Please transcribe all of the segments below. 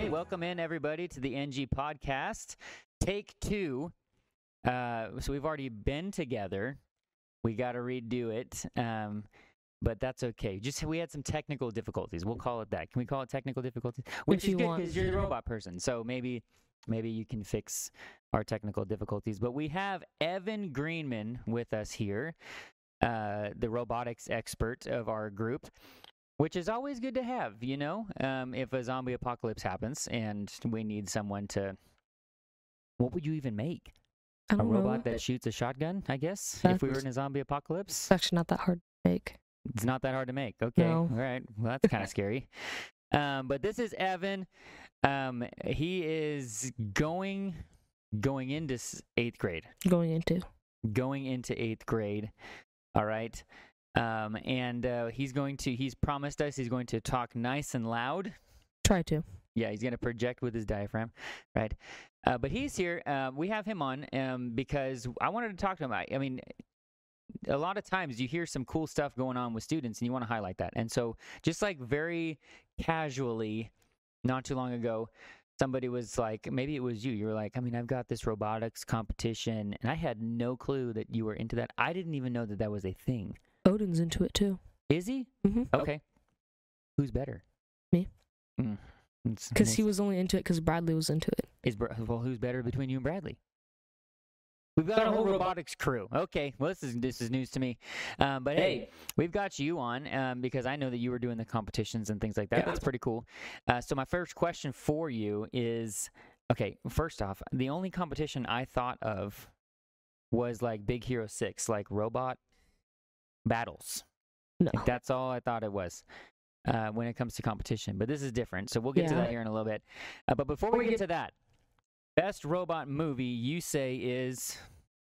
welcome in everybody to the NG podcast. Take two. So we've already been together. We got to redo it, but that's okay. We had some technical difficulties. We'll call it that. Can we call it technical difficulties? Which is good because you're the robot person. So maybe you can fix our technical difficulties. But we have Evan Greenman with us here, the robotics expert of our group. Which is always good to have, if a zombie apocalypse happens and we need someone to... What would you even make? A robot that shoots a shotgun, I guess, if we were in a zombie apocalypse? It's actually not that hard to make. It's not that hard to make. Okay, No. All right. Well, that's kind of scary. But this is Evan. He is going into 8th grade. Going into 8th grade. All right. He's promised us he's going to talk nice and loud. Try to. Yeah, he's going to project with his diaphragm, right? But he's here. We have him on because I wanted to talk to him. I mean, a lot of times you hear some cool stuff going on with students and you want to highlight that. And so just like very casually, not too long ago, somebody was like, maybe it was you. You were like, I've got this robotics competition, and I had no clue that you were into that. I didn't even know that was a thing. Odin's into it too. Is he? Mm-hmm. Okay. Who's better? Me. Because he was only into it because Bradley was into it. Who's better between you and Bradley? We've got a whole robotics crew. Okay, well, this is news to me. But hey, we've got you on because I know that you were doing the competitions and things like that. Yeah. That's pretty cool. So my first question for you is, okay, first off, the only competition I thought of was like Big Hero 6, like robot battles. No. Like, that's all I thought it was when it comes to competition. But this is different, so we'll get to that here in a little bit. But before we get to that, best robot movie you say is...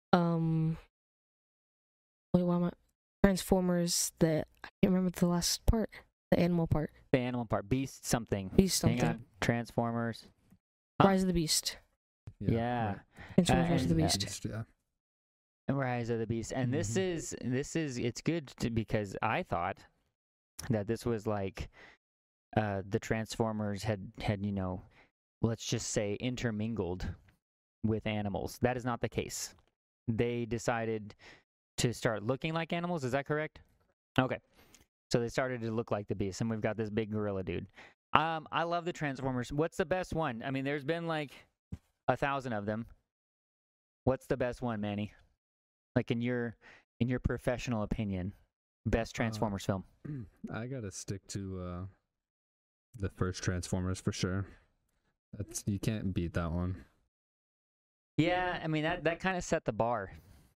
Wait, why am I... Transformers, I can't remember the last part. The animal part. The animal part. Beast something. Hang on. Transformers. Rise of the Beast. Yeah. Transformers Rise of the Beast. Yeah. Rise of the Beast. And this is it's good because I thought that this was like the Transformers had let's just say intermingled with animals. That is not the case. They decided to start looking like animals. Is that correct? Okay. So they started to look like the Beast, and we've got this big gorilla dude. I love the Transformers. What's the best one? There's been like 1,000 of them. What's the best one, Manny? Like in your professional opinion, best Transformers film? I gotta stick to the first Transformers for sure. You can't beat that one. Yeah, that kind of set the bar,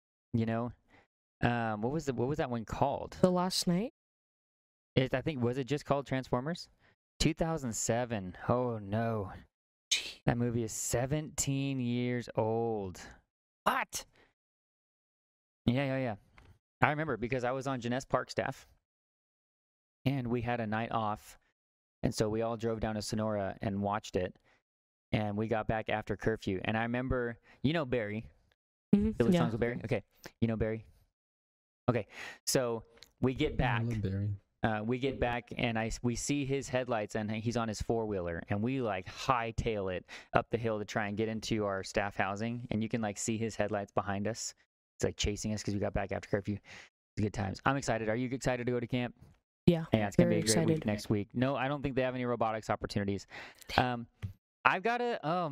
What was that one called? The Last Night? Was it just called Transformers? 2007. Oh no. That movie is 17 years old. What? Yeah. I remember because I was on Jeunesse Park staff, and we had a night off, and so we all drove down to Sonora and watched it, and we got back after curfew. And I remember, Barry. Mm-hmm. Songs with Barry? Okay. Barry? Okay. So we get back. I love Barry. We get back, and we see his headlights, and he's on his four-wheeler, and we like hightail it up the hill to try and get into our staff housing, and you can like see his headlights behind us. It's like chasing us because we got back after curfew. It's good times. I'm excited. Are you excited to go to camp? Yeah. Yeah, it's gonna be a great week next week. No, I don't think they have any robotics opportunities. I've got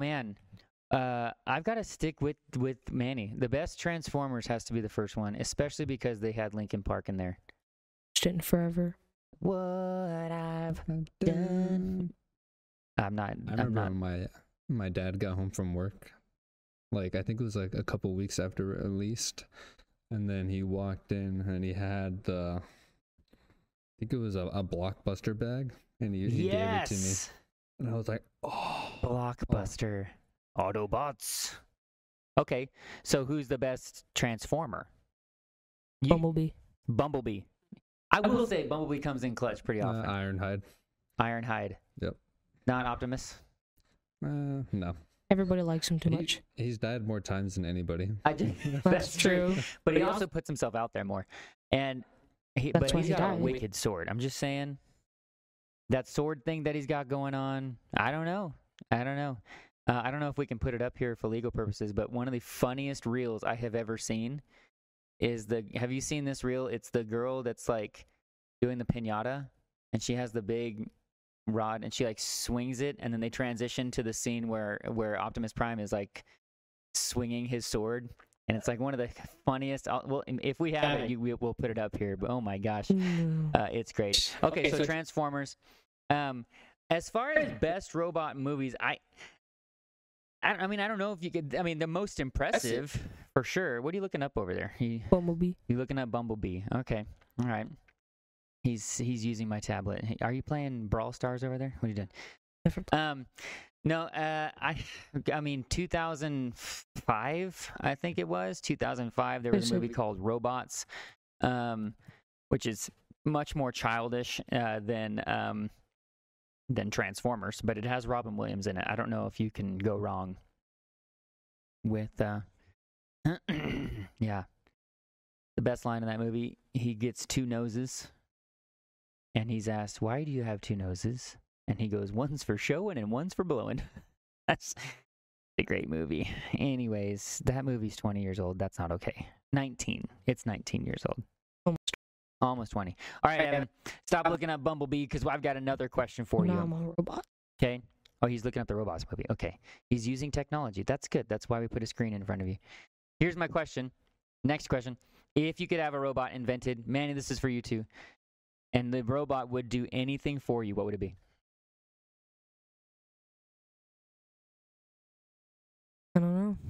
to stick with Manny. The best Transformers has to be the first one, especially because they had Linkin Park in there. In forever. What I've done. I remember when my dad got home from work. Like, I think it was like a couple weeks after it released. And then he walked in and he had I think it was a Blockbuster bag. And he gave it to me. And I was like, oh. Blockbuster. Autobots. Okay, so who's the best Transformer? Bumblebee. I will say Bumblebee comes in clutch pretty often. Ironhide. Yep. Not Optimus? No. Everybody likes him too much. He's died more times than anybody. That's true. But he also puts himself out there more. And he's got a wicked sword. I'm just saying, that sword thing that he's got going on, I don't know. I don't know. I don't know if we can put it up here for legal purposes, but one of the funniest reels I have ever seen is have you seen this reel? It's the girl that's like doing the piñata, and she has the big rod, and she like swings it, and then they transition to the scene where Optimus Prime is like swinging his sword, and it's like one of the funniest. Well, if we have it, we'll put it up here. But oh my gosh, it's great. Okay, so Transformers. As far as best robot movies, I mean, I don't know if you could. I mean, the most impressive for sure. What are you looking up over there? Bumblebee. You looking up Bumblebee? Okay, all right. He's using my tablet. Are you playing Brawl Stars over there? What are you doing? Different. No. I mean, 2005. I think it was 2005. There was a movie called Robots, which is much more childish than Transformers, but it has Robin Williams in it. I don't know if you can go wrong with yeah. The best line in that movie, he gets two noses, and he's asked, "Why do you have two noses?" And he goes, "One's for showing and one's for blowing." That's a great movie. Anyways, that movie's 20 years old. That's not okay. 19. It's 19 years old. Almost 20. All right, Evan, stop looking up Bumblebee because I've got another question for you. I'm a robot. Okay. Oh, he's looking up the Robots movie. Okay. He's using technology. That's good. That's why we put a screen in front of you. Here's my question. Next question. If you could have a robot invented, Manny, this is for you too, and the robot would do anything for you, what would it be? I don't know.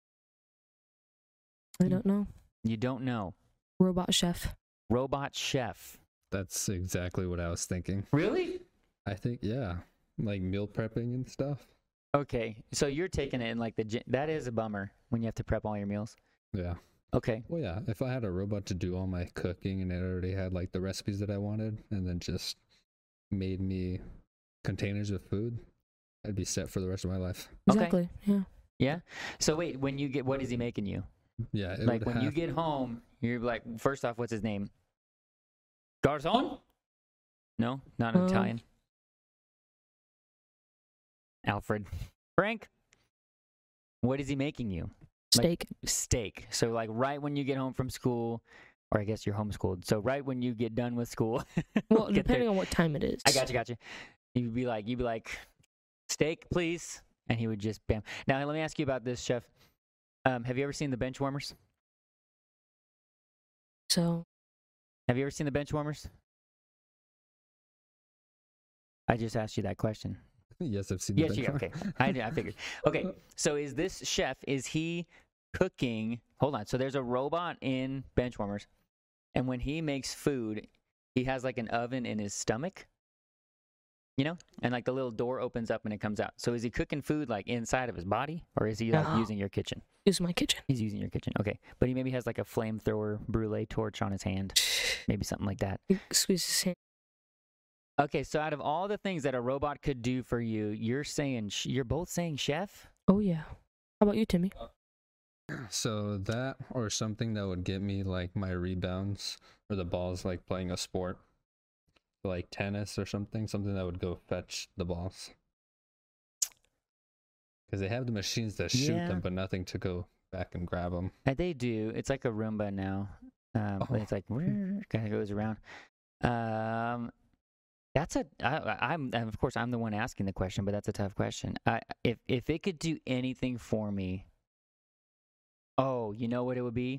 I don't know. You don't know. Robot chef. Robot chef. That's exactly what I was thinking. Really? I think, yeah. Like meal prepping and stuff. Okay. So you're taking it in like that is a bummer when you have to prep all your meals. Yeah. Okay. Well, yeah. If I had a robot to do all my cooking and it already had like the recipes that I wanted and then just made me containers of food, I'd be set for the rest of my life. Exactly. Okay. Yeah. Yeah. So wait, when you get, what is he making you? Yeah. Like when you get home, you're like, first off, what's his name? Garzon? No, not Italian. Alfred. Frank? What is he making you? Steak. Like, steak. So like right when you get home from school, or I guess you're homeschooled. So right when you get done with school. Well, depending on what time it is. I got you. You'd be like, steak, please. And he would just bam. Now let me ask you about this, Chef. Have you ever seen the Benchwarmers? So. Have you ever seen the Benchwarmers? I just asked you that question. Yes, I've seen. Yes, okay. I figured. Okay, so is this chef? Is he cooking? Hold on. So there's a robot in Benchwarmers, and when he makes food, he has like an oven in his stomach. You know, and like the little door opens up and it comes out. So is he cooking food like inside of his body, or is he like using your kitchen? Use my kitchen. He's using your kitchen. Okay, but he maybe has like a flamethrower brulee torch on his hand, maybe something like that. Squeeze his hand. Okay, so out of all the things that a robot could do for you, you're both saying chef? Oh yeah. How about you, Timmy? So that or something that would get me like my rebounds or the balls, like playing a sport. Like tennis or something that would go fetch the balls. Because they have the machines that shoot them, but nothing to go back and grab them. They do. It's like a Roomba now. But it's like kind of goes around. That's of course I'm the one asking the question, but that's a tough question. If it could do anything for me, you know what it would be?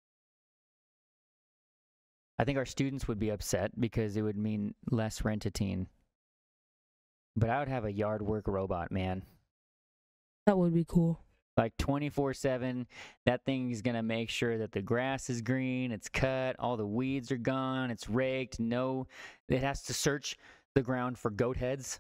I think our students would be upset because it would mean less rent-a-teen. But I would have a yard work robot, man. That would be cool. Like 24/7, that thing's going to make sure that the grass is green, it's cut, all the weeds are gone, it's raked. No, it has to search the ground for goat heads.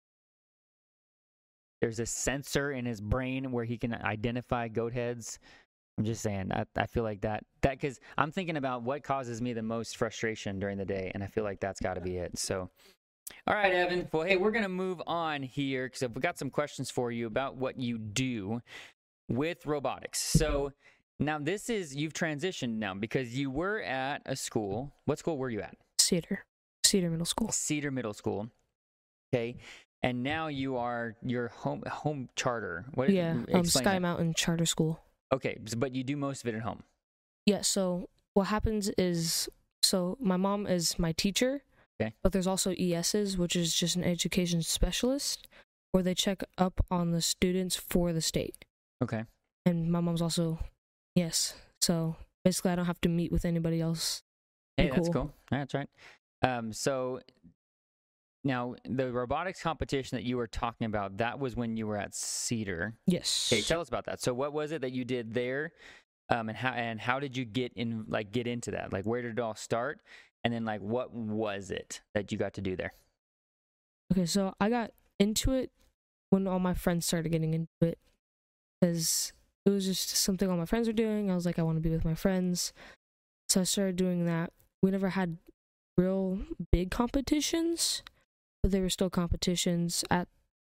There's a sensor in his brain where he can identify goat heads. I'm just saying, I feel like that because I'm thinking about what causes me the most frustration during the day, and I feel like that's got to be it. So, all right, Evan. Well, hey, we're going to move on here because we've got some questions for you about what you do with robotics. So now you've transitioned now because you were at a school. What school were you at? Cedar Middle School. Cedar Middle School. Okay. And now your home charter. Sky that. Mountain Charter School. Okay, but you do most of it at home. Yeah, so what happens is, so my mom is my teacher, okay, but there's also ESs, which is just an education specialist, where they check up on the students for the state. Okay. And my mom's also, yes. So basically, I don't have to meet with anybody else. Hey, that's cool. That's right. So now the robotics competition that you were talking about, that was when you were at Cedar. Yes. Okay, tell us about that. So what was it that you did there, and how did you get into that? Like, where did it all start? And then, like, what was it that you got to do there? Okay, so I got into it when all my friends started getting into it, because it was just something all my friends were doing. I was like, I want to be with my friends. So I started doing that. We never had real big competitions, but there were still competitions at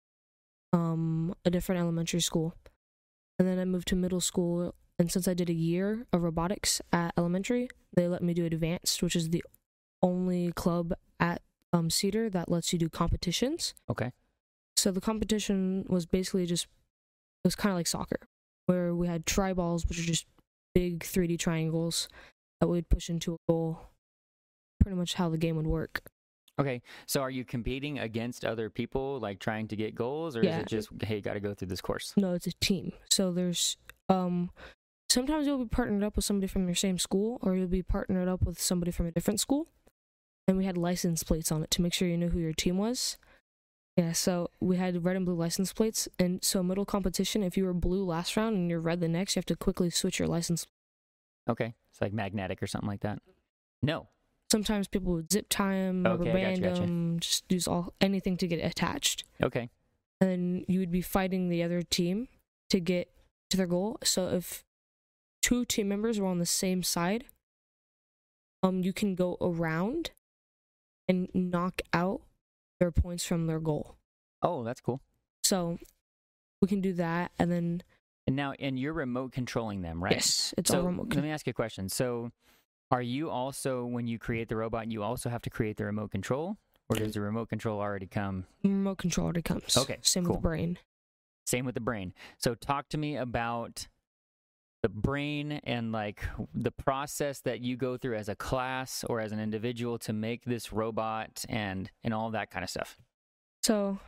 a different elementary school. And then I moved to middle school, and since I did a year of robotics at elementary, they let me do advanced, which is the only club at Cedar that lets you do competitions. Okay. So the competition was basically it was kind of like soccer, where we had tri-balls, which are just big 3D triangles that we'd push into a goal. Pretty much how the game would work. Okay, so are you competing against other people, like trying to get goals, or is it just, hey, you got to go through this course? No, it's a team. So there's sometimes you'll be partnered up with somebody from your same school, or you'll be partnered up with somebody from a different school. And we had license plates on it to make sure you knew who your team was. Yeah, so we had red and blue license plates, and so middle competition, if you were blue last round and you're red the next, you have to quickly switch your license. Okay, it's like magnetic or something like that. No. Sometimes people would zip tie them, rubber band them, just use anything to get attached. Okay. And then you would be fighting the other team to get to their goal. So if two team members were on the same side, you can go around and knock out their points from their goal. Oh, that's cool. So we can do that, and you're remote controlling them, right? Yes, it's all remote. Let me ask you a question. So are you also, when you create the robot, you also have to create the remote control, or does the remote control already come? Remote control already comes. Okay, Same cool. with the brain. Same with the brain. So talk to me about the brain and like the process that you go through as a class or as an individual to make this robot and all that kind of stuff. So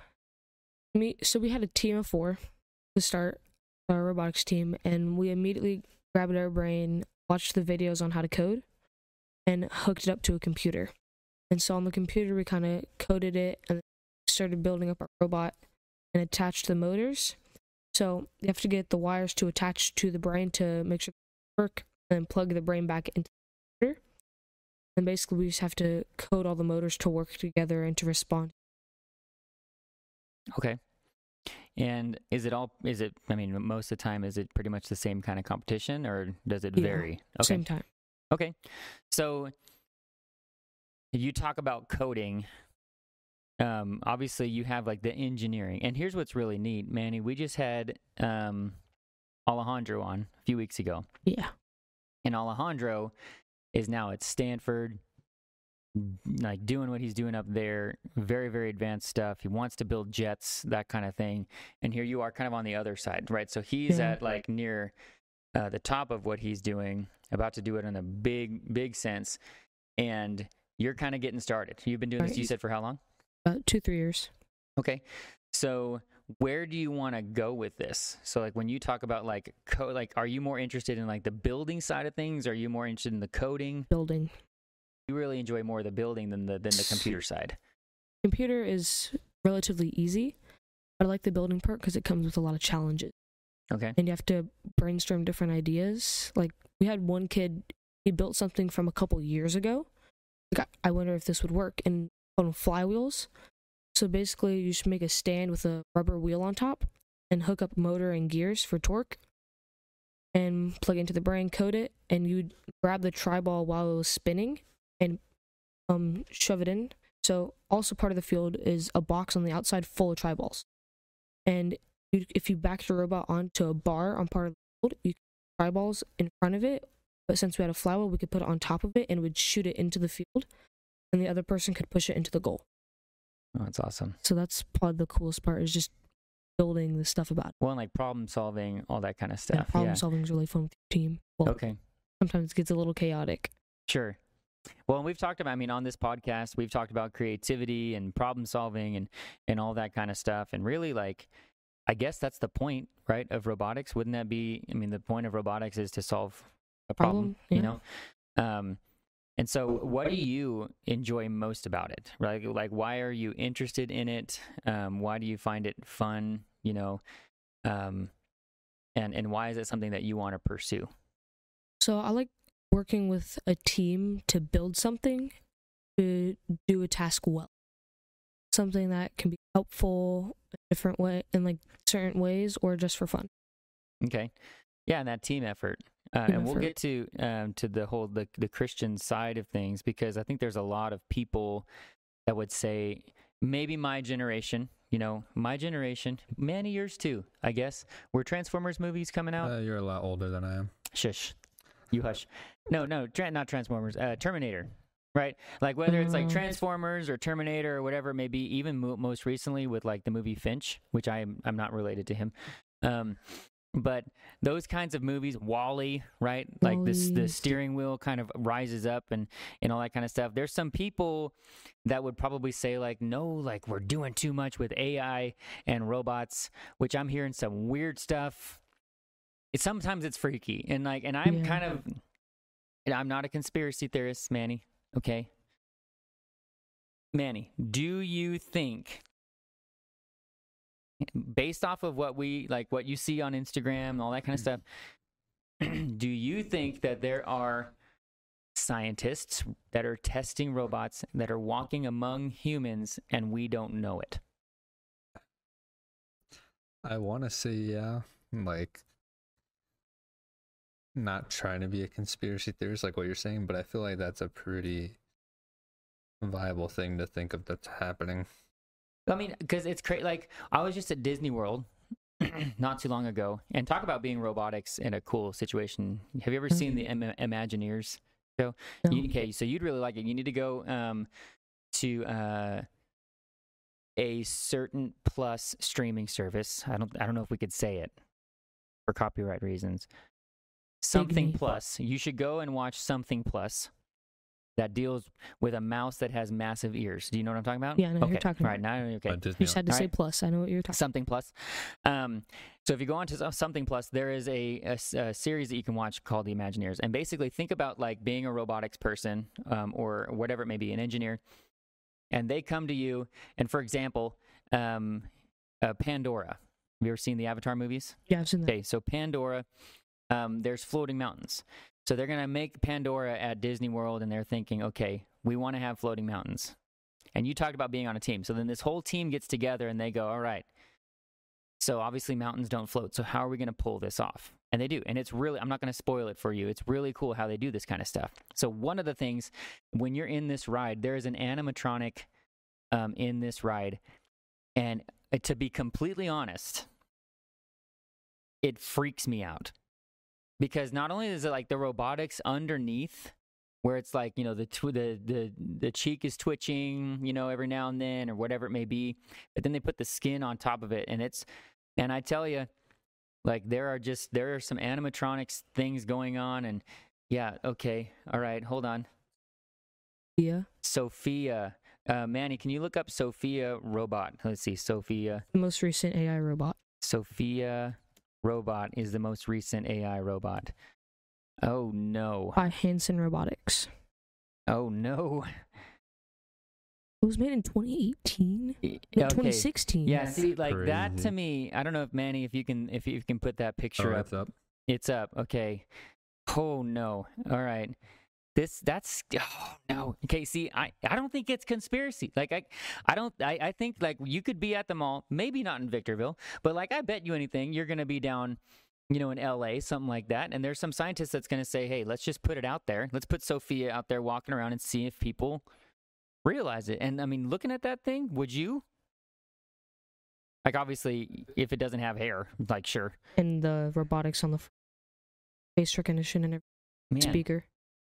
we had a team of 4 to start our robotics team, and we immediately grabbed our brain, watched the videos on how to code, and hooked it up to a computer. And so on the computer, we kind of coded it and started building up our robot and attached the motors. So you have to get the wires to attach to the brain to make sure they work, and then plug the brain back into the computer. And basically, we just have to code all the motors to work together and to respond. Okay. And I mean, most of the time, is it pretty much the same kind of competition, or does it vary? Okay. Same time. Okay. So you talk about coding. Obviously, you have like the engineering. And here's what's really neat, Manny. We just had Alejandro on a few weeks ago. Yeah. And Alejandro is now at Stanford, like doing what he's doing up there, very, very advanced stuff. He wants to build jets, that kind of thing. And here you are kind of on the other side, right? So he's at like near the top of what he's doing, about to do it in a big, big sense. And you're kind of getting started. You've been doing this, you said, for how long? 2-3 years. Okay. So where do you want to go with this? So like when you talk about like are you more interested in like the building side of things? Are you more interested in the coding? Building. You really enjoy more the building than the computer side. Computer is relatively easy, but I like the building part because it comes with a lot of challenges. Okay. And you have to brainstorm different ideas. Like we had one kid, he built something from a couple years ago. Like, I wonder if this would work, and on flywheels. So basically, you should make a stand with a rubber wheel on top and hook up motor and gears for torque, and plug into the brain, code it, and you'd grab the tri-ball while it was spinning and shove it in. So also part of the field is a box on the outside full of tri-balls. And if you back your robot onto a bar on part of the field, you can put tri-balls in front of it. But since we had a flywheel, we could put it on top of it and it would shoot it into the field, and the other person could push it into the goal. Oh, that's awesome. So that's probably the coolest part, is just building the stuff about it. Well, and like problem solving, all that kind of Yeah, stuff. problem solving is really fun with your team. Well, Okay. sometimes it gets a little chaotic. Sure. Well, and we've talked about, I mean, on this podcast, we've talked about creativity and problem solving and all that kind of stuff. And really, like, I guess that's the point, right, of robotics. Wouldn't that be, I mean, the point of robotics is to solve a problem, you know? And so what do you enjoy most about it? Right? Like, why are you interested in it? Why do you find it fun, you know? And why is it something that you want to pursue? So I like working with a team to build something, to do a task well. Something that can be helpful in a different way, in like certain ways, or just for fun. Okay. Yeah, and that team effort. And we'll get to the whole the Christian side of things, because I think there's a lot of people that would say, maybe my generation, you know, many years too, I guess. Were Transformers movies coming out? You're a lot older than I am. Shush. You hush. No, not Transformers. Terminator. Right? Like whether it's like Transformers or Terminator or whatever it may be, even most recently with like the movie Finch, which I'm not related to him. But those kinds of movies, WALL-E, right? Like the steering wheel kind of rises up and all that kind of stuff. There's some people that would probably say like, no, like we're doing too much with AI and robots, which I'm hearing some weird stuff. Sometimes it's freaky. And I'm kind of, I'm not a conspiracy theorist, Manny. Okay. Manny, do you think, based off of what you see on Instagram and all that kind of stuff, do you think that there are scientists that are testing robots that are walking among humans and we don't know it? I want to say, yeah, like, not trying to be a conspiracy theorist like what you're saying, but I feel like that's a pretty viable thing to think of that's happening. I mean, because it's crazy. Like, I was just at Disney World not too long ago, and talk about being robotics in a cool situation. Have you ever seen the Imagineers show? No. Okay, so you'd really like it. You need to go to a certain plus streaming service. I don't know if we could say it for copyright reasons. Something Plus. You should go and watch Something Plus. That deals with a mouse that has massive ears. Do you know what I'm talking about? Yeah, I know what you're talking about. Right, now, okay. You just had to say plus. I know what you're talking about. Something Plus. So if you go on to Something Plus, there is a series that you can watch called The Imagineers. And basically think about like being a robotics person or whatever it may be, an engineer. And they come to you, and for example, Pandora. Have you ever seen the Avatar movies? Yeah, I've seen that. Okay, so Pandora, there's floating mountains. So they're going to make Pandora at Disney World, and they're thinking, okay, we want to have floating mountains. And you talked about being on a team. So then this whole team gets together, and they go, all right, so obviously mountains don't float. So how are we going to pull this off? And they do. And it's really, I'm not going to spoil it for you. It's really cool how they do this kind of stuff. So one of the things, when you're in this ride, there is an animatronic in this ride. And to be completely honest, it freaks me out. Because not only is it like the robotics underneath, where it's like, you know, the cheek is twitching, you know, every now and then or whatever it may be, but then they put the skin on top of it, and I tell you, like there are some animatronics things going on, and yeah, okay, all right, hold on. Yeah. Sophia, Manny, can you look up Sophia robot? Let's see, Sophia. The most recent AI robot. Sophia robot is the most recent AI robot. Oh no. By Hanson Robotics. Oh no. It was made in 2018? No, 2016. Yeah, see, like crazy. That to me, I don't know if Manny, if you can put that picture up. It's up. It's up. Okay. Oh no. All right. Oh no. Okay, see, I don't think it's conspiracy. Like I think like you could be at the mall, maybe not in Victorville, but like I bet you anything you're going to be down, you know, in LA, something like that, and there's some scientist that's going to say, "Hey, let's just put it out there. Let's put Sophia out there walking around and see if people realize it." And I mean, looking at that thing, would you? Like obviously, if it doesn't have hair, like sure. And the robotics on the face recognition and everything. Man. Speaker.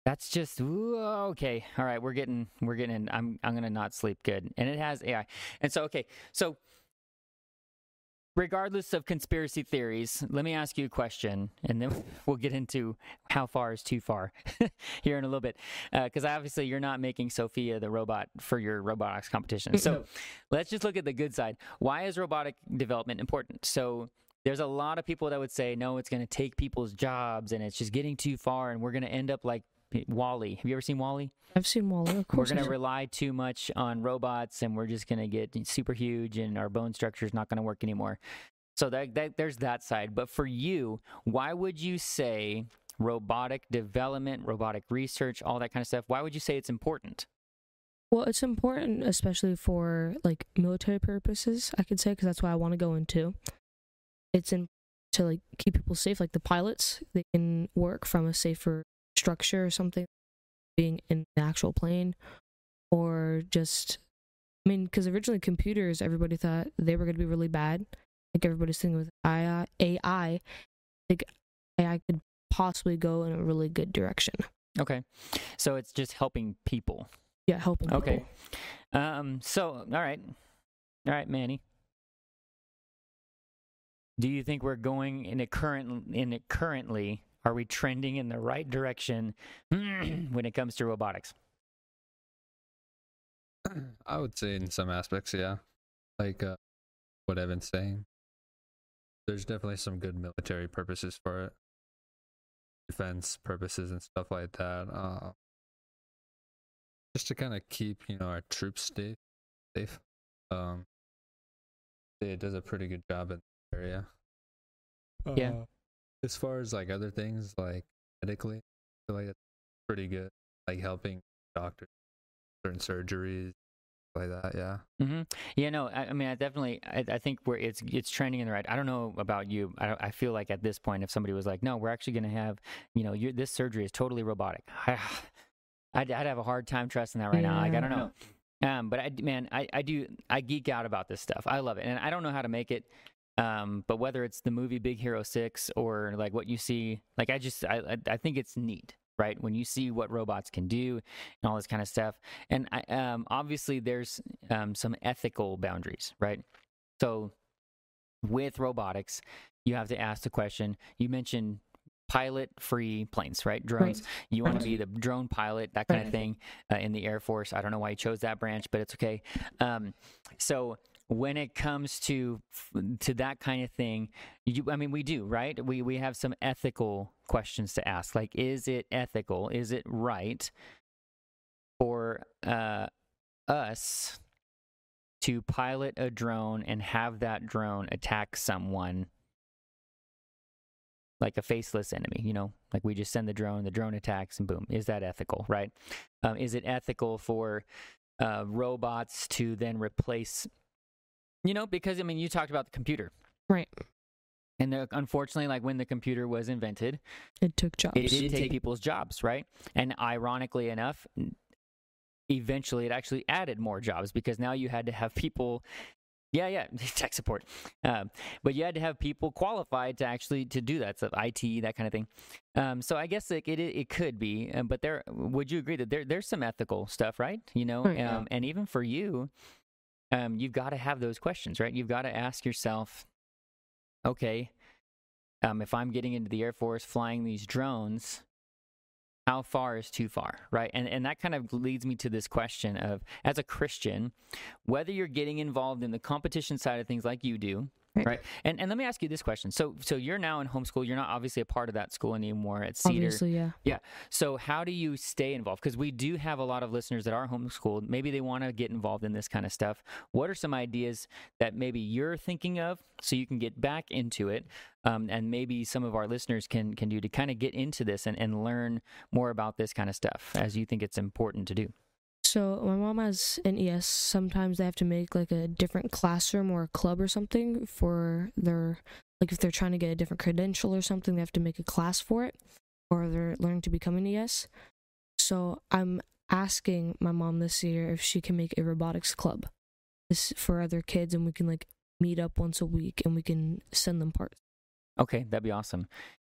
That's just okay. All right, we're getting in. I'm gonna not sleep good, and it has AI. And so so regardless of conspiracy theories, let me ask you a question, and then we'll get into how far is too far here in a little bit, because obviously you're not making Sophia the robot for your robotics competition. So let's just look at the good side. Why is robotic development important? So there's a lot of people that would say, no, it's going to take people's jobs, and it's just getting too far, and we're going to end up like WALL-E. Have you ever seen WALL-E? I've seen WALL-E, of course. We're going to rely too much on robots, and we're just going to get super huge, and our bone structure is not going to work anymore. So there's that side. But for you, why would you say robotic development, robotic research, all that kind of stuff, why would you say it's important? Well, it's important, especially for like military purposes, I could say, because that's what I want to go into. It's in to like keep people safe, like the pilots, they can work from a safer structure or something, being in the actual plane, or just, I mean, because originally computers, everybody thought they were going to be really bad. Like everybody's thinking with AI, like AI could possibly go in a really good direction. Okay, so it's just helping people. Yeah, helping people. Okay. So all right, Manny. Do you think we're going in it currently? Are we trending in the right direction when it comes to robotics? I would say in some aspects, yeah. Like what Evan's saying. There's definitely some good military purposes for it. Defense purposes and stuff like that. Just to kind of keep, our troops safe. It does a pretty good job in the area. Yeah. As far as like other things, like medically, I feel like it's pretty good. Like helping doctors, certain surgeries, like that. Yeah. Mm-hmm. Yeah. No. I mean, I think it's trending in the right. I don't know about you. I feel like at this point, if somebody was like, "No, we're actually going to have, this surgery is totally robotic," I'd have a hard time trusting that right now. Like, I don't know. But I geek out about this stuff. I love it, and I don't know how to make it. But whether it's the movie Big Hero 6 or like what you see, like I think it's neat, right? When you see what robots can do and all this kind of stuff. And obviously there's some ethical boundaries, right? So with robotics, you have to ask the question, you mentioned pilot-free planes, right? Drones. Right. You want to be the drone pilot, that kind of thing in the Air Force. I don't know why you chose that branch, but it's okay. So when it comes to that kind of thing, we do, right? We have some ethical questions to ask. Like, is it ethical? Is it right for us to pilot a drone and have that drone attack someone, like a faceless enemy, like we just send the drone attacks, and boom. Is that ethical, right? Is it ethical for robots to then replace, because, you talked about the computer. Right. And unfortunately, like when the computer was invented, it took jobs. It did take people's jobs, right? And ironically enough, eventually it actually added more jobs, because now you had to have people... Yeah, tech support. But you had to have people qualified to do that, so IT, that kind of thing. So I guess it could be, but would you agree that there's some ethical stuff, right? And even for you, you've got to have those questions, right? You've got to ask yourself, okay, if I'm getting into the Air Force flying these drones, how far is too far, right? And that kind of leads me to this question of, as a Christian, whether you're getting involved in the competition side of things like you do, right? And let me ask you this question. So you're now in homeschool. You're not obviously a part of that school anymore at Cedar. Obviously, yeah. Yeah. So how do you stay involved? Because we do have a lot of listeners that are homeschooled. Maybe they want to get involved in this kind of stuff. What are some ideas that maybe you're thinking of so you can get back into it? And maybe some of our listeners can do to kind of get into this and learn more about this kind of stuff, as you think it's important to do. So my mom has an ES. Sometimes they have to make like a different classroom or a club or something for their, like if they're trying to get a different credential or something, they have to make a class for it, or they're learning to become an ES. So I'm asking my mom this year if she can make a robotics club for other kids, and we can like meet up once a week and we can send them parts. Okay, that'd be awesome.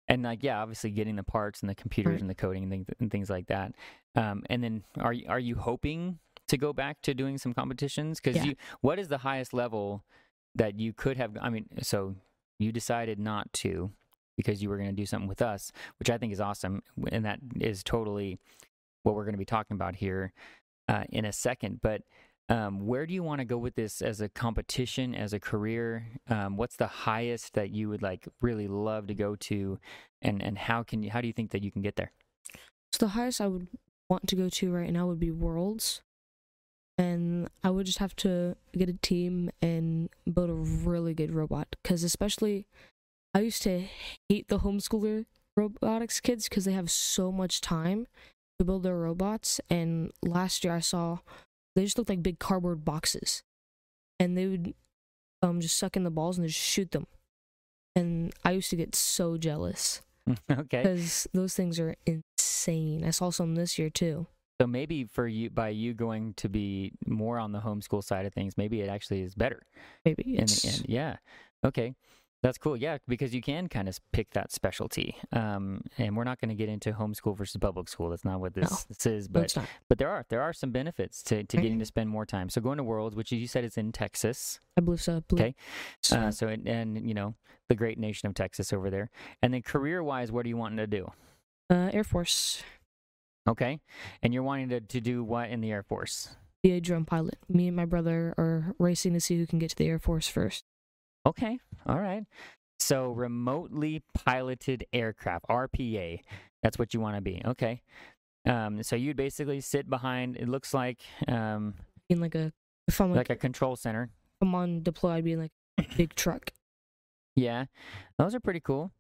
And like, yeah, obviously getting the parts and the computers Right. and the coding and things like that. And then are you hoping to go back to doing some competitions? Because Yeah. what is the highest level that you could have? I mean, so you decided not to because you were going to do something with us, which I think is awesome, and that is totally what we're going to be talking about here in a second. But where do you want to go with this as a competition, as a career? What's the highest that you would like really love to go to, and how do you think that you can get there? So the highest I would want to go to right now would be Worlds. And I would just have to get a team and build a really good robot. Because especially, I used to hate the homeschooler robotics kids because they have so much time to build their robots. And last year I saw they just looked like big cardboard boxes. And they would just suck in the balls and just shoot them. And I used to get so jealous. Okay. Because those things are insane. I saw some this year too. So maybe by you going to be more on the homeschool side of things, maybe it actually is better. Maybe In the end. Yeah. Okay. That's cool. Yeah, because you can kind of pick that specialty. And we're not going to get into homeschool versus public school. That's not what this is. No, But it's not. but there are some benefits to getting to spend more time. So going to Worlds, which you said is in Texas. I believe so. Okay. And you know, the great nation of Texas over there. And then career-wise, what are you wanting to do? Air Force. Okay. And you're wanting to do what in the Air Force? Be a drone pilot. Me and my brother are racing to see who can get to the Air Force first. Okay. All right. So remotely piloted aircraft, RPA. That's what you want to be. Okay. So you'd basically sit behind, it looks like In like a, if I'm like a control center. if I'm on deploy, I'd be in like a big truck. Yeah. Those are pretty cool.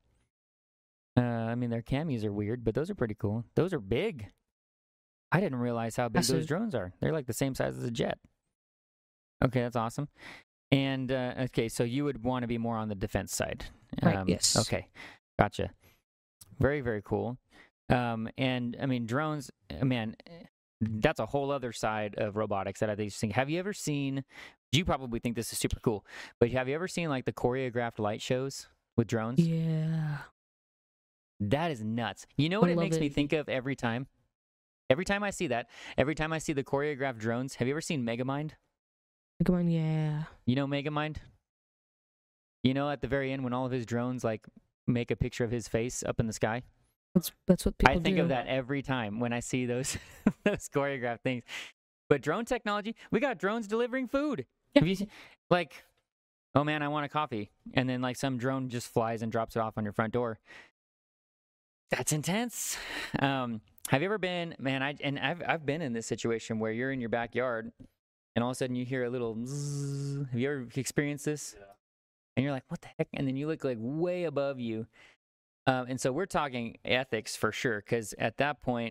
I mean, their camis are weird, but those are pretty cool. Those are big. I didn't realize how big those Massive. drones are. They're like the same size as a jet. Okay, that's awesome. And okay, so you would want to be more on the defense side. Right, yes. Okay, gotcha. Very, very cool. And I mean, drones, man, that's a whole other side of robotics that I think. Have you ever seen? You probably think this is super cool, but have you ever seen like the choreographed light shows with drones? Yeah. That is nuts. You know what I it love makes me it. think of every time? Every time I see that, every time I see the choreographed drones, have you ever seen Megamind? Come on, yeah. You know Megamind? You know at the very end when all of his drones like make a picture of his face up in the sky? That's what people I think do. of that every time when I see those those choreographed things. But drone technology, we got drones delivering food. Yeah. Have you seen, like, oh man, I want a coffee, and then like some drone just flies and drops it off on your front door. That's intense. Have you ever been, man? I've been in this situation where you're in your backyard, and all of a sudden you hear a little. Zzz. Have you ever experienced this? Yeah. And you're like, what the heck? And then you look like way above you. And so we're talking ethics for sure, because at that point,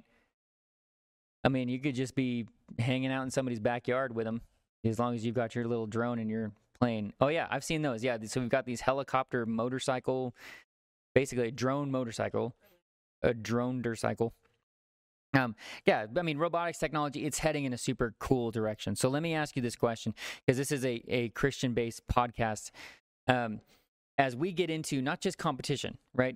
I mean, you could just be hanging out in somebody's backyard with them, as long as you've got your little drone and your plane. Oh yeah, I've seen those. Yeah, so we've got these helicopter motorcycle, basically a drone motorcycle, a drone-dercycle. Yeah, I mean, robotics technology, it's heading in a super cool direction. So let me ask you this question, because this is a Christian-based podcast. As we get into not just competition, right?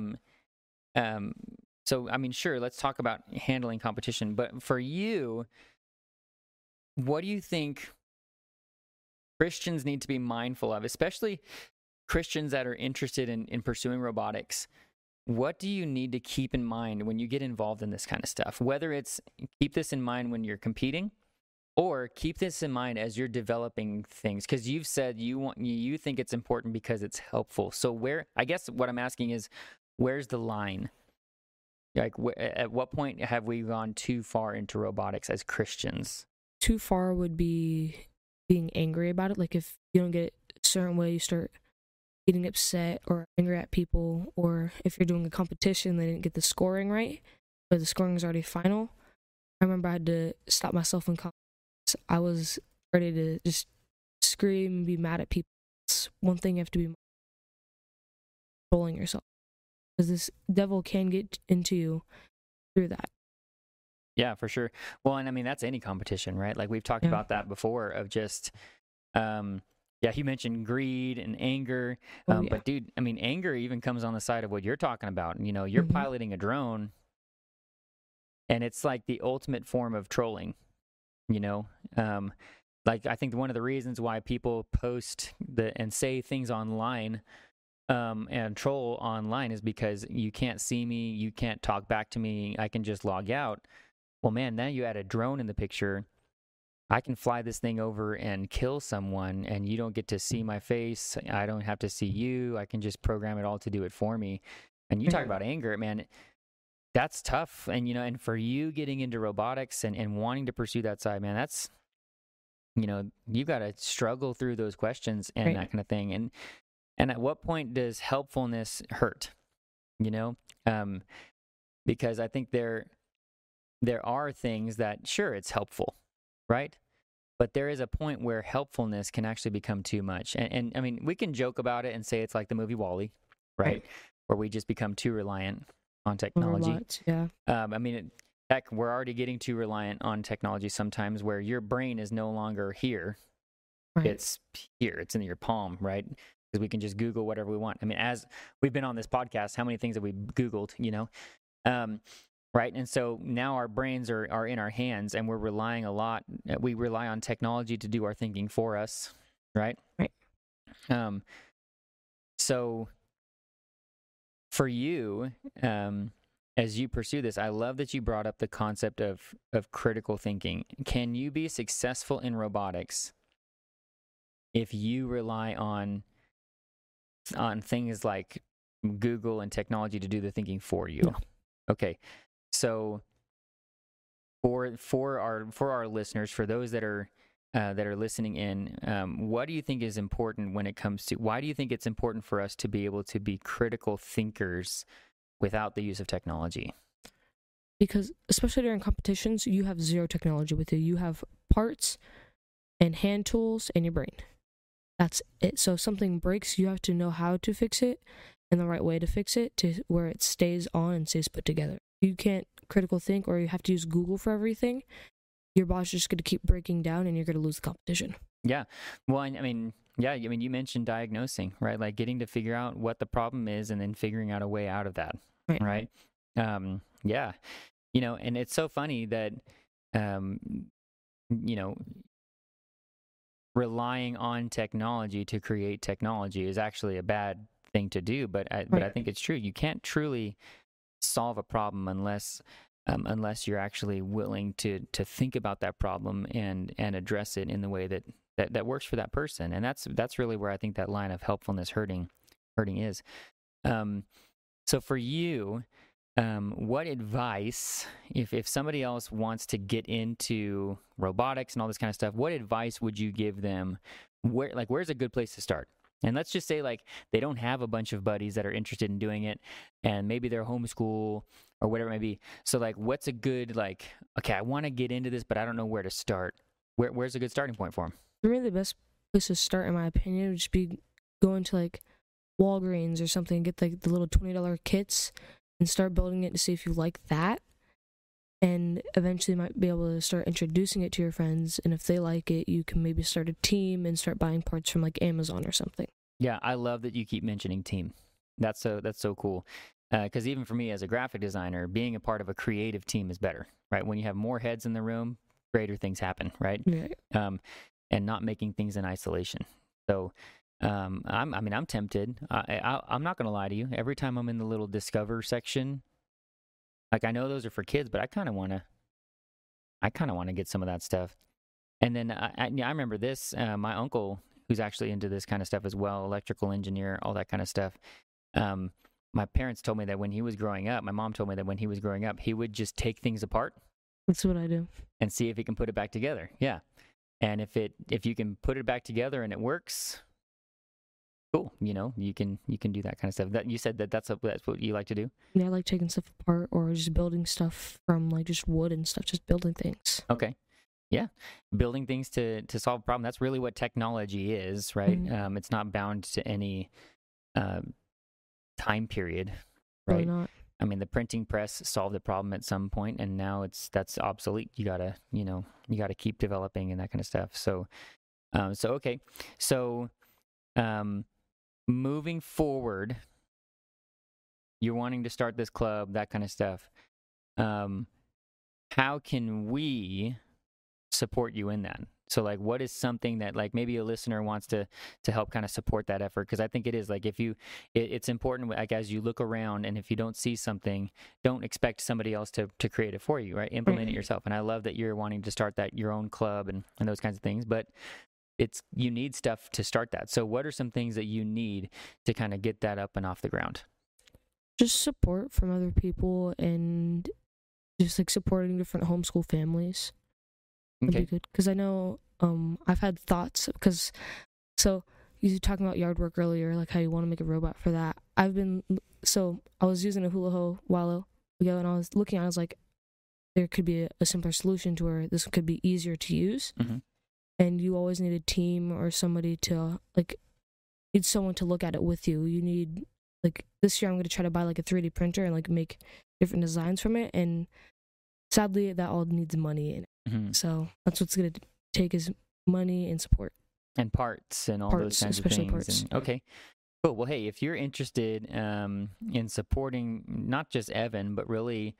So, I mean, sure, let's talk about handling competition. But for you, what do you think Christians need to be mindful of, especially Christians that are interested in pursuing robotics? What do you need to keep in mind when you get involved in this kind of stuff? Whether it's keep this in mind when you're competing, or keep this in mind as you're developing things, because you've said you think it's important because it's helpful. So I guess what I'm asking is, where's the line? Like, at what point have we gone too far into robotics as Christians? Too far would be being angry about it. Like if you don't get a certain way, you start getting upset or angry at people, or if you're doing a competition, they didn't get the scoring right, or the scoring is already final. I remember I had to stop myself in competition. I was ready to just scream and be mad at people. It's one thing you have to be controlling yourself, because this devil can get into you through that. Yeah, for sure. Well, and I mean, that's any competition, right? Like we've talked about that before, of just Yeah, he mentioned greed and anger. Oh, yeah. But dude, I mean, anger even comes on the side of what you're talking about. You know, you're piloting a drone, and it's like the ultimate form of trolling. You know, like I think one of the reasons why people post and say things online and troll online is because you can't see me, you can't talk back to me, I can just log out. Well, man, now you add a drone in the picture. I can fly this thing over and kill someone, and you don't get to see my face. I don't have to see you. I can just program it all to do it for me. And you talk about anger, man, that's tough. And, you know, and for you getting into robotics and wanting to pursue that side, man, that's, you know, you got to struggle through those questions and that kind of thing. And at what point does helpfulness hurt? You know, because I think there are things that, sure, it's helpful, right? But there is a point where helpfulness can actually become too much. And I mean, we can joke about it and say it's like the movie WALL-E, right? Where we just become too reliant on technology. Yeah. I mean, heck, we're already getting too reliant on technology sometimes where your brain is no longer here. Right. It's here. It's in your palm, right? Because we can just Google whatever we want. I mean, as we've been on this podcast, how many things have we Googled, you know? Right. And so now our brains are in our hands, and we're relying a lot. We rely on technology to do our thinking for us. Right. Right. So for you, as you pursue this, I love that you brought up the concept of critical thinking. Can you be successful in robotics if you rely on things like Google and technology to do the thinking for you? No. Okay. So for our listeners, for those that are listening in, what do you think is important when it comes to, why do you think it's important for us to be able to be critical thinkers without the use of technology? Because especially during competitions, you have zero technology with you. You have parts and hand tools and your brain. That's it. So if something breaks, you have to know how to fix it and the right way to fix it to where it stays on and stays put together. You can't critical think, or you have to use Google for everything. Your body's just going to keep breaking down, and you're going to lose the competition. Yeah. Well, I mean, you mentioned diagnosing, right? Like getting to figure out what the problem is and then figuring out a way out of that, right? Yeah. You know, and it's so funny that, you know, relying on technology to create technology is actually a bad thing to do, but I think it's true. You can't truly solve a problem unless you're actually willing to think about that problem and address it in the way that works for that person. And that's really where I think that line of helpfulness hurting is. So for you, what advice, if somebody else wants to get into robotics and all this kind of stuff, what advice would you give them? Where's a good place to start? And let's just say like they don't have a bunch of buddies that are interested in doing it, and maybe they're homeschool or whatever it may be. So like, what's a good, like, okay, I want to get into this, but I don't know where to start. Where's a good starting point for them? For me, the best place to start, in my opinion, would just be going to like Walgreens or something, get like the little $20 kits and start building it to see if you like that. And eventually you might be able to start introducing it to your friends. And if they like it, you can maybe start a team and start buying parts from like Amazon or something. Yeah, I love that you keep mentioning team. That's so cool. Because even for me as a graphic designer, being a part of a creative team is better, right? When you have more heads in the room, greater things happen, right? Yeah. And not making things in isolation. So I'm tempted. I'm not going to lie to you. Every time I'm in the little Discover section, like I know those are for kids, but I kind of want to get some of that stuff. And then I remember this. My uncle, who's actually into this kind of stuff as well, electrical engineer, all that kind of stuff. My parents told me that when he was growing up, my mom told me that when he was growing up, he would just take things apart. That's what I do. And see if he can put it back together. Yeah. And if you can put it back together and it works, cool. You know, you can do that kind of stuff. That you said that's what you like to do? Yeah, I like taking stuff apart or just building stuff from like just wood and stuff, just building things. Okay. Yeah. Building things to solve a problem. That's really what technology is, right? Mm-hmm. It's not bound to any time period, right? Really not. I mean, the printing press solved the problem at some point, and now that's obsolete. You gotta keep developing and that kind of stuff. So Okay. So moving forward, you're wanting to start this club, that kind of stuff. How can we support you in that? So like, what is something that like maybe a listener wants to help kind of support that effort? Because I think it is like it's important like as you look around, and if you don't see something, don't expect somebody else to create it for you, right? Implement it yourself. And I love that you're wanting to start your own club and those kinds of things. But you need stuff to start that. So what are some things that you need to kind of get that up and off the ground? Just support from other people and just like supporting different homeschool families. Would be good, because I know I've had thoughts, so you were talking about yard work earlier, like how you want to make a robot for that. I was using a hula ho a while ago, and I was looking, I was like, there could be a simpler solution to where this could be easier to use, and you always need a team or somebody to need someone to look at it with you. You need, like, this year I'm going to try to buy like a 3D printer and like make different designs from it, and sadly that all needs money in it. So that's what's going to take is money and support. And parts and all those kinds of things. Parts. Okay. Cool. Well, hey, if you're interested in supporting not just Evan, but really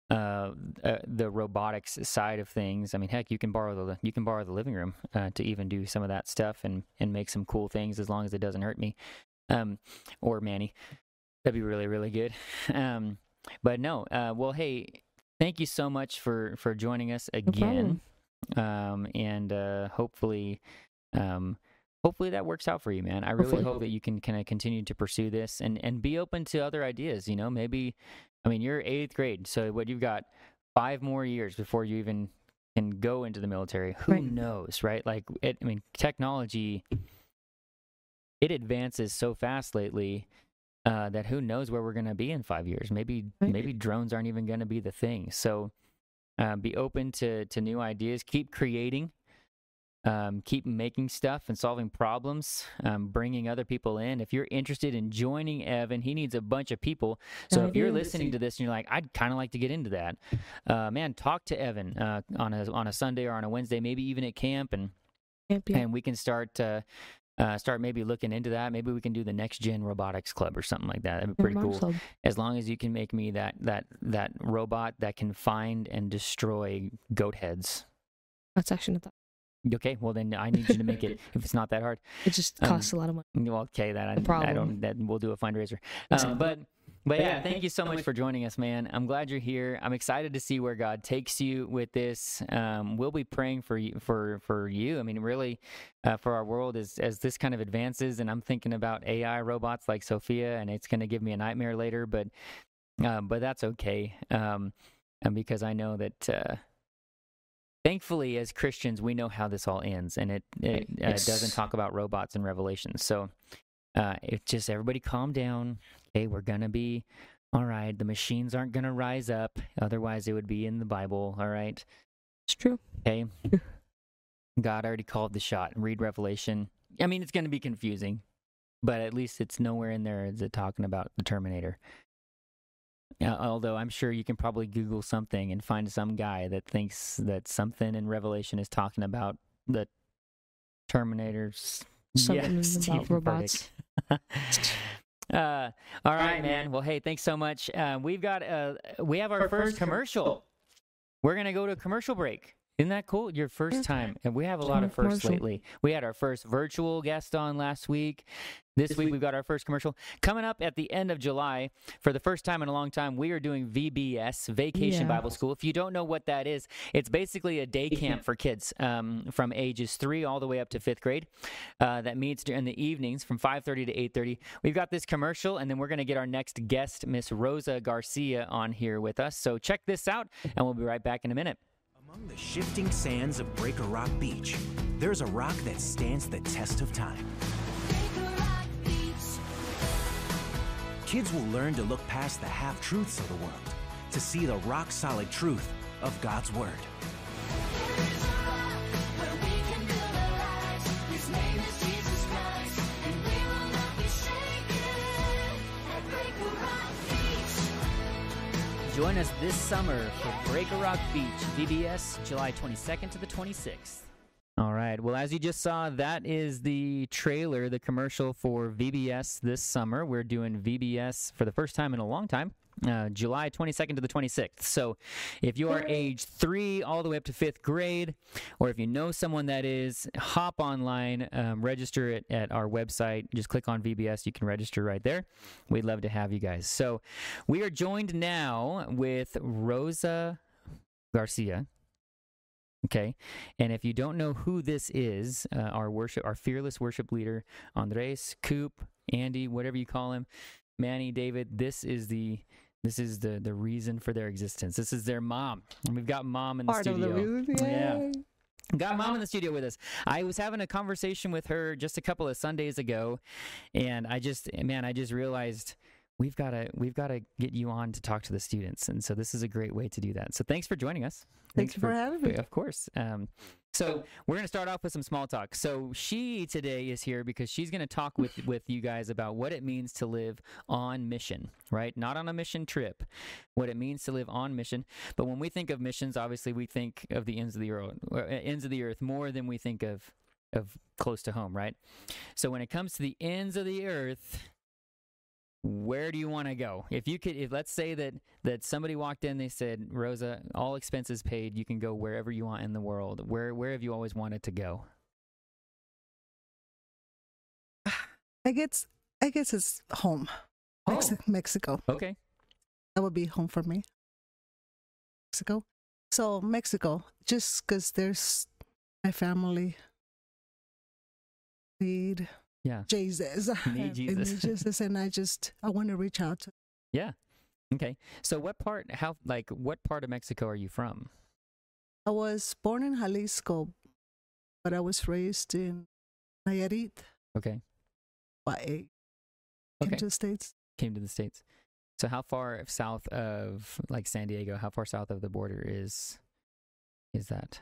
the robotics side of things, I mean, heck, you can borrow the living room to even do some of that stuff and make some cool things, as long as it doesn't hurt me or Manny. That'd be really, really good. But no, well, hey, thank you so much for joining us again, and hopefully that works out for you, man. I really hope that you can kind of continue to pursue this and be open to other ideas. You know, maybe, I mean, you're 8th grade, so what, you've got 5 more years before you even can go into the military. Who knows, right? Like, technology, it advances so fast lately. That who knows where we're going to be in 5 years. Maybe drones aren't even going to be the thing. So be open to new ideas. Keep creating. Keep making stuff and solving problems. Bringing other people in. If you're interested in joining Evan, he needs a bunch of people. So if you're listening to this and you're like, I'd kind of like to get into that, man, talk to Evan on a Sunday or on a Wednesday, maybe even at camp, and we can start maybe looking into that. Maybe we can do the Next Gen Robotics Club or something like that. That'd be pretty cool. As long as you can make me that robot that can find and destroy goat heads. That's actually not that. Okay, well then I need you to make it if it's not that hard. It just costs a lot of money. Well, okay, that we'll do a fundraiser. But yeah, thank you so much for joining us, man. I'm glad you're here. I'm excited to see where God takes you with this. We'll be praying for you. I mean, really, for our world as this kind of advances. And I'm thinking about AI robots like Sophia, and it's going to give me a nightmare later. But that's okay, and because I know that. Thankfully, as Christians, we know how this all ends, and it doesn't talk about robots in Revelation. So it's just everybody calm down. Okay, we're going to be all right. The machines aren't going to rise up. Otherwise, it would be in the Bible. All right. It's true. Okay. God already called the shot. Read Revelation. I mean, it's going to be confusing, but at least it's nowhere in there is it talking about the Terminator. Although I'm sure you can probably Google something and find some guy that thinks that something in Revelation is talking about the Terminators. Something about robots. All right, man. Well, hey, thanks so much. We have our first commercial. We're going to go to a commercial break. Isn't that cool? Your first time. And we have a lot of firsts lately. We had our first virtual guest on last week. This week, we've got our first commercial. Coming up at the end of July, for the first time in a long time, we are doing VBS, Vacation Bible School. If you don't know what that is, it's basically a day camp for kids from ages 3 all the way up to 5th grade that meets in the evenings from 5:30 to 8:30. We've got this commercial, and then we're going to get our next guest, Miss Rosa Garcia, on here with us. So check this out, and we'll be right back in a minute. Among the shifting sands of Breaker Rock Beach, there's a rock that stands the test of time. Kids will learn to look past the half-truths of the world to see the rock-solid truth of God's Word. Join us this summer for Breaker Rock Beach, VBS, July 22nd to the 26th. All right. Well, as you just saw, that is the trailer, the commercial for VBS this summer. We're doing VBS for the first time in a long time, July 22nd to the 26th. So if you are age 3 all the way up to 5th grade, or if you know someone that is, hop online, register it at our website. Just click on VBS. You can register right there. We'd love to have you guys. So we are joined now with Rosa Garcia. Okay, and if you don't know who this is, our fearless worship leader, Andres, Coop, Andy, whatever you call him, Manny, David, this is the reason for their existence. This is their mom. And we've got mom in the studio. Part of the reason, yeah. Got mom in the studio with us. I was having a conversation with her just a couple of Sundays ago, and I just realized we've got to get you on to talk to the students, and so this is a great way to do that. So thanks for joining us. Thanks for having me. Of course. So we're going to start off with some small talk. So she today is here because she's going to talk with you guys about what it means to live on mission, right? Not on a mission trip, what it means to live on mission. But when we think of missions, obviously we think of the ends of the earth more than we think of close to home, right? So when it comes to the ends of the earth, where do you want to go? If let's say that somebody walked in, they said, Rosa, all expenses paid, you can go wherever you want in the world. Where have you always wanted to go? I guess it's home. Mexico. Okay. That would be home for me. Mexico. So Mexico, just because there's my family need. Yeah. Jesus. Need Jesus. And I want to reach out to. Yeah. Okay. So what part of Mexico are you from? I was born in Jalisco, but I was raised in Nayarit. Okay. Came to the States. Came to the States. So how far south of San Diego, how far south of the border is that?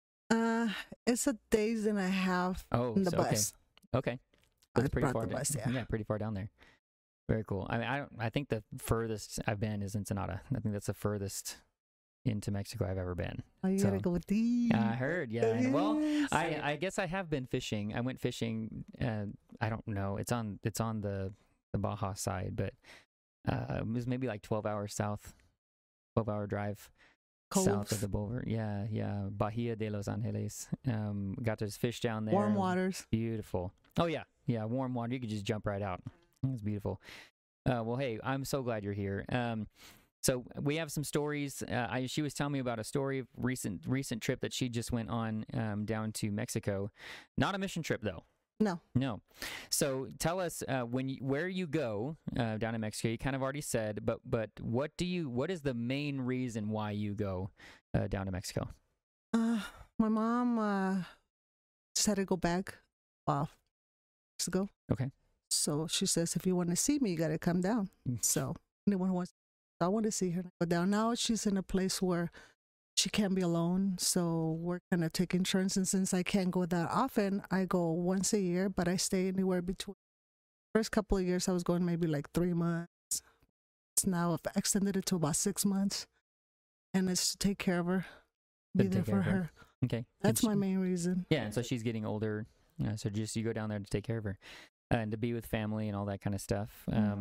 It's a days and a half in the bus. Okay. That's pretty far. Bus, yeah, pretty far down there. Very cool. I think the furthest I've been is Ensenada. I think that's the furthest into Mexico I've ever been. Oh, you gotta go deep. I heard. Yeah. Yes. Well, I guess I have been fishing. I went fishing. I don't know. It's on the Baja side, but it was maybe like 12 hours south. 12-hour drive. Coves. South of the Boulevard. Yeah. Bahia de Los Angeles. Got to fish down there. Warm waters. Beautiful. Oh, yeah. Yeah, warm water. You could just jump right out. It's beautiful. Well, hey, I'm so glad you're here. So we have some stories. She was telling me about a story of recent trip that she just went on down to Mexico. Not a mission trip, though. No. So tell us where you go down in Mexico. You kind of already said, but what is the main reason why you go down to Mexico? My mom just had to go back ago. Okay. So she says, if you want to see me, you got to come down. So anyone who wants, I want to see her go down. Now she's in a place where she can't be alone. So we're kind of taking turns. And since I can't go that often, I go once a year, but I stay anywhere between. First couple of years, I was going maybe like 3 months. Now I've extended it to about 6 months. And it's to take care of her, be there for her. Okay. That's my main reason. Yeah. And so she's getting older. So just you go down there to take care of her and to be with family and all that kind of stuff.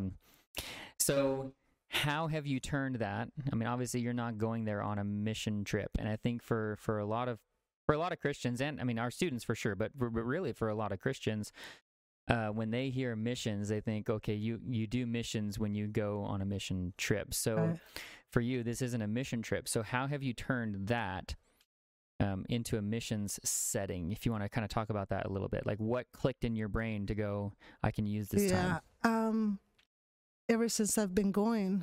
So how have you turned that? I mean, obviously you're not going there on a mission trip. And I think for a lot of Christians, and I mean our students for sure, but really for a lot of Christians, when they hear missions, they think, okay, you do missions when you go on a mission trip. So for you, this isn't a mission trip. So how have you turned that into a missions setting? If you want to kind of talk about that a little bit, like what clicked in your brain to go, I can use this time? Ever since I've been going,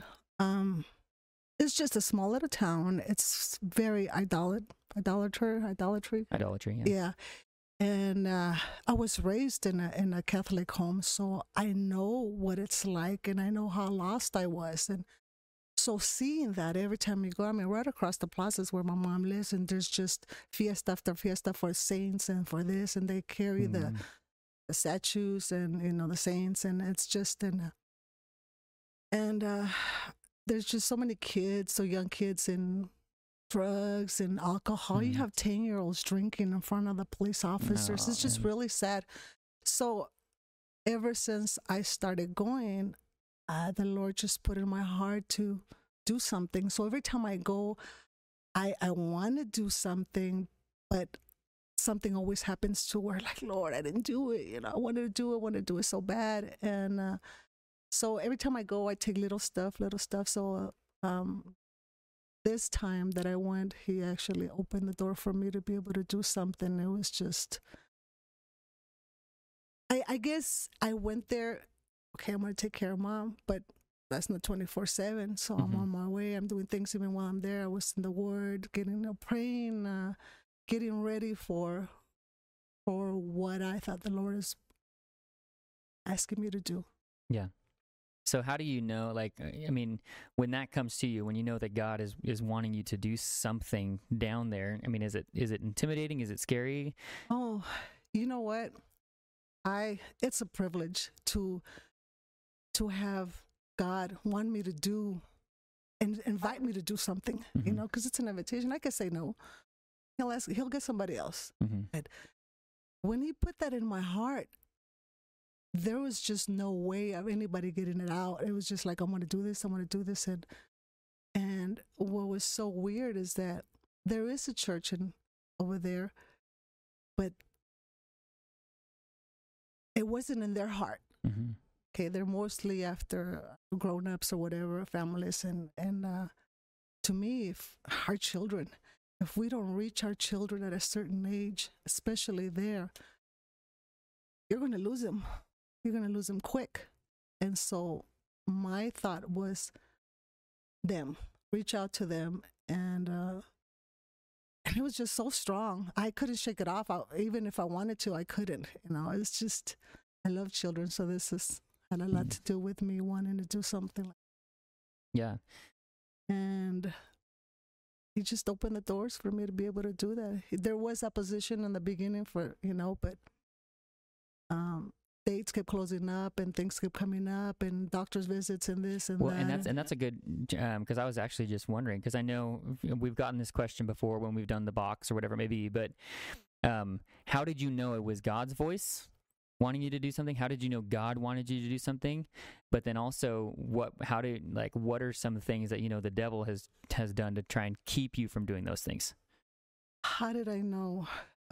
it's just a small little town. It's very idolatry. Yeah. And I was raised in a Catholic home, so I know what it's like, and I know how lost I was. And so seeing that every time you go, I mean, right across the plaza is where my mom lives, and there's just fiesta after fiesta for saints and for this, and they carry the statues and, the saints, and it's just there's just so many kids, so young kids in drugs and alcohol. You have 10-year-olds drinking in front of the police officers. It's just really sad. So ever since I started going, the Lord just put in my heart to do something. So every time I go, I want to do something, but something always happens to where, like, Lord, I didn't do it. I wanted to do it so bad. And so every time I go, I take little stuff. So this time that I went, he actually opened the door for me to be able to do something. It was just, I guess I went there, okay, I'm going to take care of Mom, but that's not 24/7. So I'm on my way. I'm doing things even while I'm there. I was in the Word, praying, getting ready for what I thought the Lord is asking me to do. Yeah. So how do you know, like, I mean, when that comes to you, when you know that God is wanting you to do something down there, I mean, is it intimidating? Is it scary? Oh, you know what? It's a privilege to have God want me to do and invite me to do something, because it's an invitation. I can say no. He'll get somebody else. But when he put that in my heart, there was just no way of anybody getting it out. It was just like, I want to do this. And what was so weird is that there is a church over there, but it wasn't in their heart. Okay, they're mostly after grown-ups or whatever, families. And to me, if our children, if we don't reach our children at a certain age, especially there, you're going to lose them. You're going to lose them quick. And so my thought was reach out to them. And it was just so strong. I couldn't shake it off. Even if I wanted to, I couldn't. It's just, I love children. So this had a lot to do with me wanting to do something like that. Yeah. And he just opened the doors for me to be able to do that. There was opposition in the beginning but dates kept closing up and things kept coming up and doctor's visits and this and that. And that's a good, because I was actually just wondering, because I know we've gotten this question before when we've done the box or whatever it may be, but how did you know it was God's voice wanting you to do something? How did you know God wanted you to do something? But then also, what are some things that the devil has done to try and keep you from doing those things? How did I know?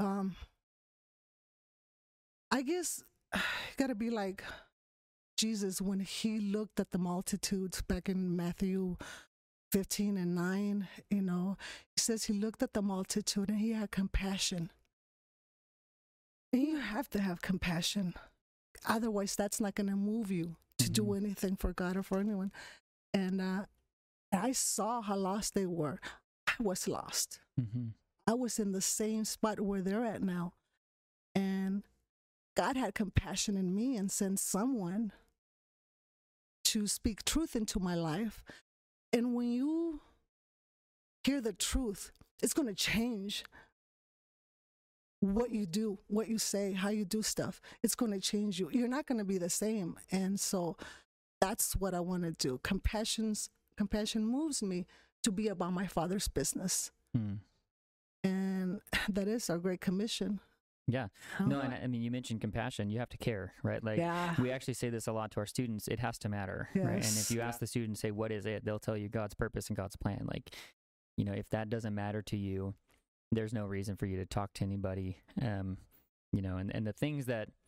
I guess got to be like Jesus when he looked at the multitudes back in Matthew 15:9. He says he looked at the multitude and he had compassion. And you have to have compassion. Otherwise, that's not going to move you to do anything for God or for anyone. And I saw how lost they were. I was lost. I was in the same spot where they're at now. And God had compassion in me and sent someone to speak truth into my life. And when you hear the truth, it's going to change what you do, what you say, how you do stuff. It's going to change you. You're not going to be the same. And so that's what I want to do. Compassion moves me to be about my Father's business. And that is our Great Commission. Yeah. No, and I mean, you mentioned compassion. You have to care, right? Like, we actually say this a lot to our students. It has to matter, right? And if you ask the student, say, what is it? They'll tell you God's purpose and God's plan. Like, if that doesn't matter to you, there's no reason for you to talk to anybody. And the things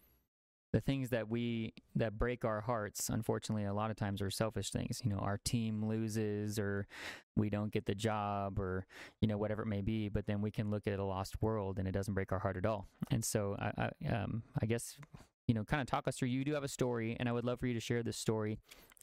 that break our hearts, unfortunately, a lot of times are selfish things. Our team loses, or we don't get the job, or whatever it may be. But then we can look at a lost world, and it doesn't break our heart at all. And so I guess kind of talk us through. You do have a story, and I would love for you to share this story.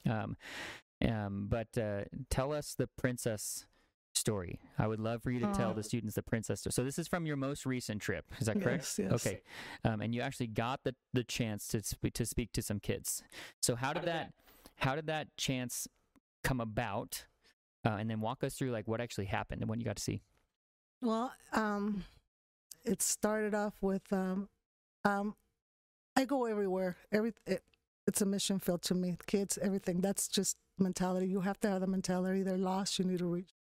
But tell us the princess story. I would love for you to tell the students the princess story. So this is from your most recent trip. Is that correct? Yes. Okay. And you actually got the chance to speak to some kids. So how did that chance come about? And then walk us through like what actually happened and what you got to see. Well, it started off with I go everywhere. It's a mission field to me. Kids, everything. That's just mentality. You have to have the mentality. They're lost. You need to reach.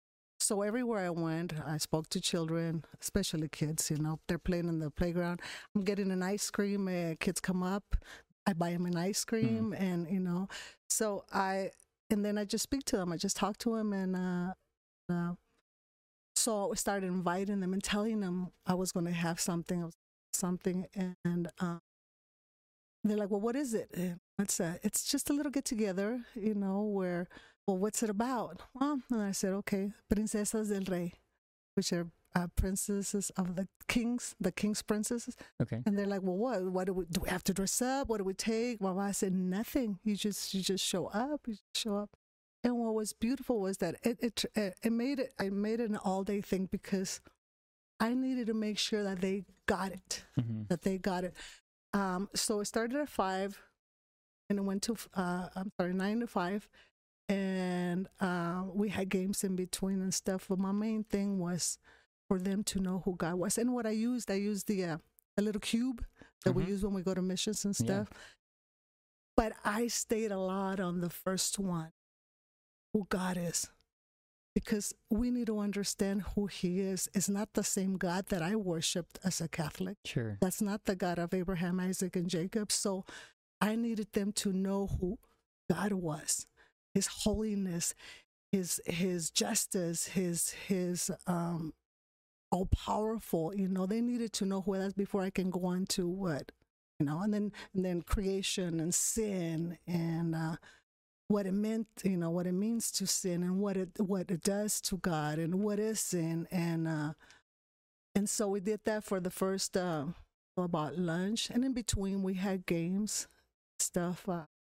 So everywhere I went, I spoke to children, especially kids. They're playing in the playground. I'm getting an ice cream. Kids come up, I buy them an ice cream, and so and then I just speak to them. I just talk to them, and so I started inviting them and telling them I was going to have something, and they're like, "Well, what is it?" It's just a little get together, where, well, what's it about? Well, and I said, okay, Princesas del Rey, which are princesses of the king's princesses. Okay. And they're like, well, what do we have to dress up? What do we take? Well, I said, nothing. You just show up. You just show up. And what was beautiful was that I made it an all-day thing, because I needed to make sure that they got it, that they got it. So it started at 5, and it went to 9 to 5, and we had games in between and stuff. But my main thing was for them to know who God was. And what I used the little cube that we use when we go to missions and stuff. Yeah. But I stayed a lot on the first one, who God is, because we need to understand who he is. It's not the same God that I worshiped as a Catholic. Sure. That's not the God of Abraham, Isaac, and Jacob. So I needed them to know who God was, his holiness, his justice, his all powerful. They needed to know who that is before I can go on to what, and then creation and sin, and what it meant, what it means to sin, and what it does to God, and what is sin, and so we did that for the first about lunch, and in between we had games, stuff.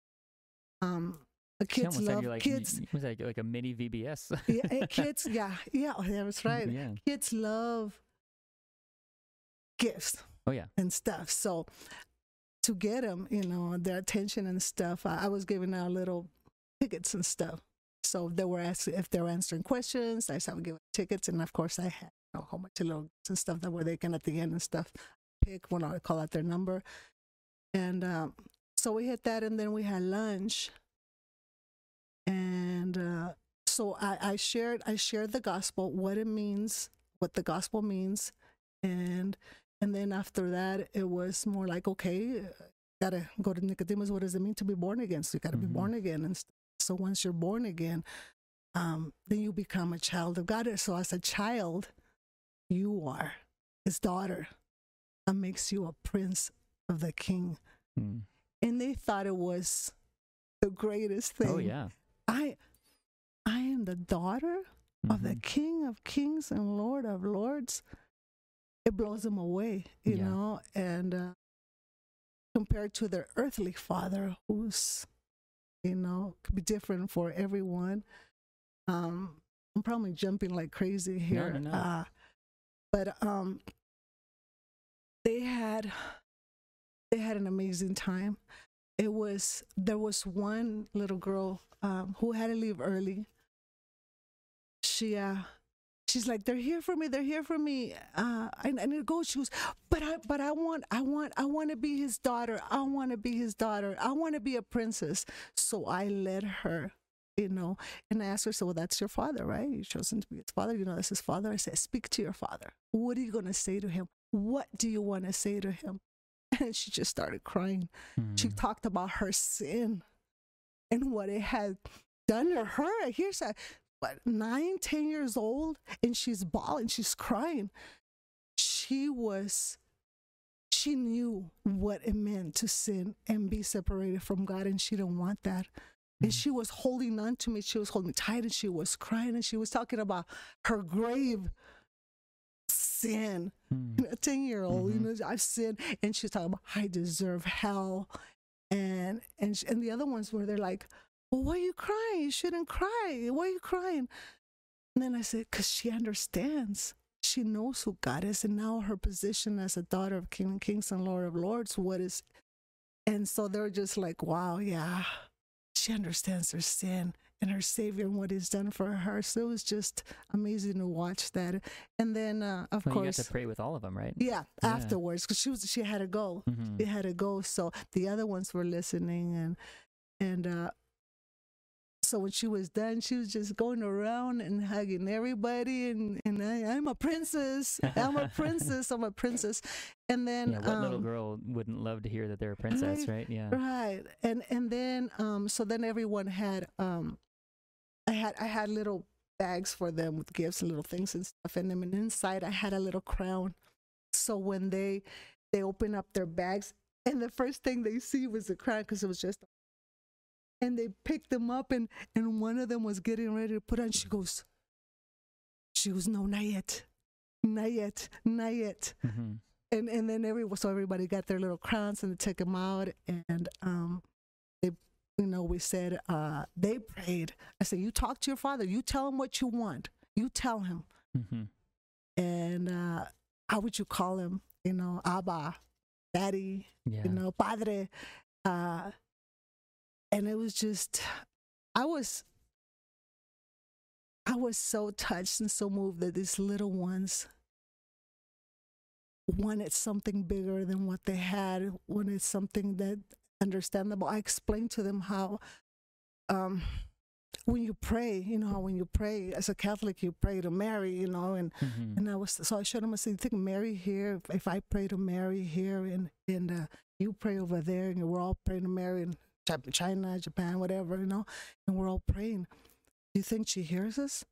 The kids love kids. Was that like a mini VBS? Yeah, kids. Yeah, that's right. Yeah. Kids love gifts. Oh yeah, and stuff. So to get them, their attention and stuff, I was giving out little tickets and stuff. So if they were answering questions, I would give tickets, and of course I had a whole bunch of little and stuff that where they can at the end and stuff pick when I call out their number, and so we hit that, and then we had lunch. And so I shared the gospel, what it means, what the gospel means, and then after that it was more like, okay, gotta go to Nicodemus. What does it mean to be born again? So you gotta be born again, and so once you're born again, then you become a child of God. So as a child, you are his daughter. That makes you a prince of the King. And they thought it was the greatest thing. Oh yeah. I am the daughter of the King of Kings and Lord of Lords. It blows them away, you know, and compared to their earthly father, who's, could be different for everyone. I'm probably jumping like crazy here. No. But they had an amazing time. There was one little girl who had to leave early. She's like, they're here for me. I need to go. She goes, but I want to be his daughter. I want to be his daughter. I want to be a princess. So I led her, and I asked her, so, well, that's your father, right? You've chosen to be his father. That's his father. I said, speak to your father. What are you going to say to him? What do you want to say to him? And she just started crying. She talked about her sin and what it had done to her. Here's 9, 10 years old, and she's bawling, she's crying. She knew what it meant to sin and be separated from God, and she didn't want that. And she was holding on to me. She was holding me tight, and she was crying, and she was talking about her grave sin. A 10-year-old, I've sinned, and she's talking about, I deserve hell, and the other ones where they're like, well, why are you crying? You shouldn't cry. Why are you crying? And then I said, because she understands. She knows who God is, and now her position as a daughter of King of Kings and Lord of Lords, and so they're just like, wow, yeah, she understands her sin and her Savior and what he's done for her. So it was just amazing to watch that. And then, of course, you got to pray with all of them, right? Yeah, afterwards, because she had to go. She had to go. So the other ones were listening, and So when she was done, she was just going around and hugging everybody, and I'm a princess. I'm a princess. I'm a princess. And then what little girl wouldn't love to hear that they're a princess, right? Yeah. Right. And then so then everyone had I had little bags for them with gifts and little things and stuff in them, and inside I had a little crown. So when they open up their bags, and the first thing they see was the crown, because it was just, and they picked them up, and one of them was getting ready to put on. She goes, no, not yet, not yet, not yet. Mm-hmm. And then everybody got their little crowns, and they took them out, and we said, they prayed. I said, you talk to your father. You tell him what you want. You tell him. Mm-hmm. And how would you call him? Abba, Daddy, Padre. And it was just, I was so touched and so moved that these little ones wanted something bigger than what they had, wanted something that understandable. I explained to them how when you pray, how when you pray as a Catholic, you pray to Mary, and mm-hmm. and I showed them, I said, you think Mary here, if I pray to Mary here and you pray over there, and we're all praying to Mary in China, Japan, whatever, and we're all praying, do you think she hears us?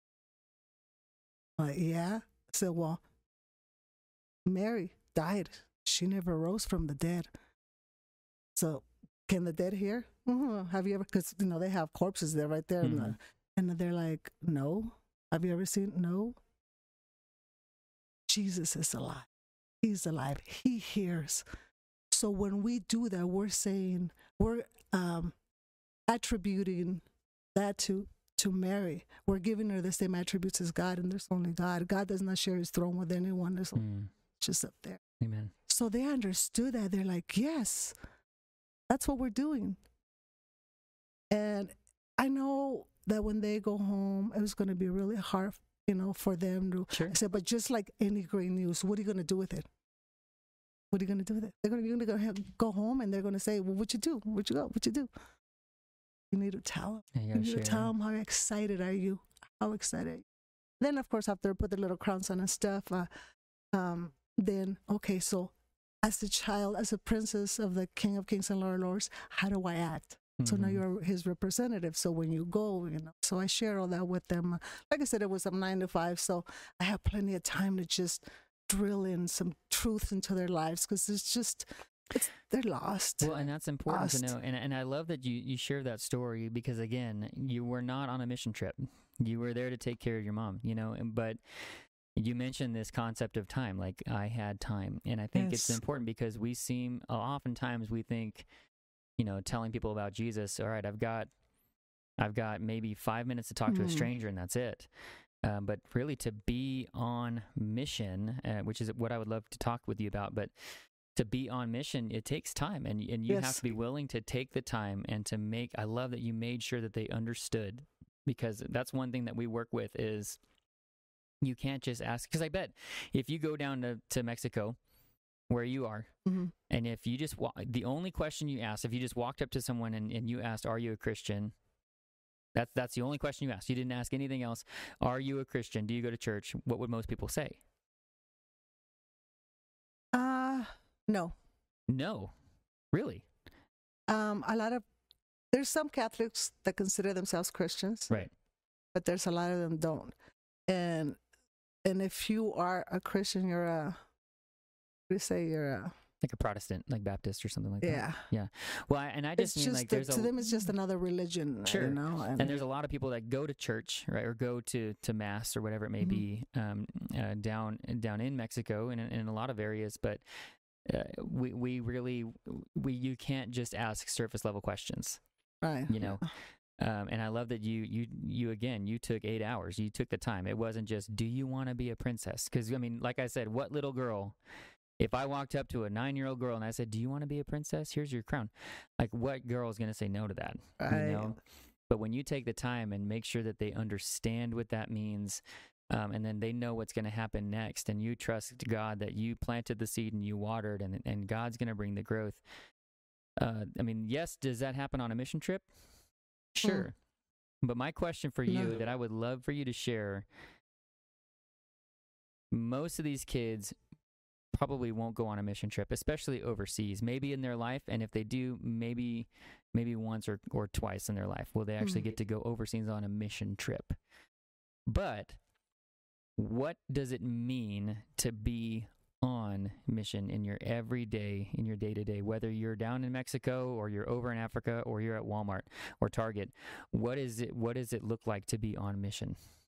Yeah. I said, well, Mary died. She never rose from the dead. So can the dead hear? Mm-hmm. Have you ever, because, they have corpses there right there. Mm-hmm. And they're like, no. Have you ever seen? No. Jesus is alive. He's alive. He hears. So when we do that, we're attributing that to Mary. We're giving her the same attributes as God, and there's only God. God does not share his throne with anyone. There's just up there. Amen. So they understood that. They're like, yes, that's what we're doing. And I know that when they go home, it was going to be really hard, for them to. Sure. I said, but just like any great news, what are you going to do with it? What are you going to do with it? You're going to go home, and they're going to say, well, what'd you do? Where'd you go? What'd you do? You need to tell them. You need to tell them, how excited are you? How excited are you? Then, of course, after I put the little crowns on and stuff, then, okay, so as a child, as a princess of the King of Kings and Lord of Lords, how do I act? Mm-hmm. So now you're his representative. So when you go, so I share all that with them. Like I said, it was 9 to 5, so I have plenty of time to just drill in some truth into their lives, because they're lost. Well, and that's important to know. And I love that you share that story, because, again, you were not on a mission trip. You were there to take care of your mom, but you mentioned this concept of time, like I had time. And I think it's important, because oftentimes we think, telling people about Jesus, all right, I've got maybe 5 minutes to talk to a stranger, and that's it. But really, to be on mission, which is what I would love to talk with you about, but to be on mission, it takes time, and you have to be willing to take the time and to make. I love that you made sure that they understood, because that's one thing that we work with is you can't just ask. Because I bet if you go down to Mexico, where you are, and if you just the only question you asked, if you just walked up to someone and you asked, "Are you a Christian?" That's the only question you asked. You didn't ask anything else. Are you a Christian? Do you go to church? What would most people say? No. No, really. There's some Catholics that consider themselves Christians, right? But there's a lot of them don't. And if you are a Christian, you're like a Protestant, like Baptist or something like that. Yeah. Well, I just mean, like, to them it's just another religion. Sure. And there's a lot of people that go to church, right, or go to mass or whatever it may be, down in Mexico and in a lot of areas, but. You can't just ask surface level questions, right? And I love that you took 8 hours. You took the time. It wasn't just, do you want to be a princess? Because, I mean, like I said, what little girl, if I walked up to a 9-year-old girl and I said, do you want to be a princess? Here's your crown. Like, what girl is going to say no to that? Right. But when you take the time and make sure that they understand what that means, and then they know what's going to happen next, and you trust God that you planted the seed and you watered, and God's going to bring the growth. I mean, yes, does that happen on a mission trip? Sure. But my question for you that I would love for you to share, most of these kids probably won't go on a mission trip, especially overseas, maybe in their life. And if they do, maybe once or twice in their life will they actually get to go overseas on a mission trip. But what does it mean to be on mission in your everyday, in your day-to-day, whether you're down in Mexico or you're over in Africa or you're at Walmart or Target? What does it look like to be on mission?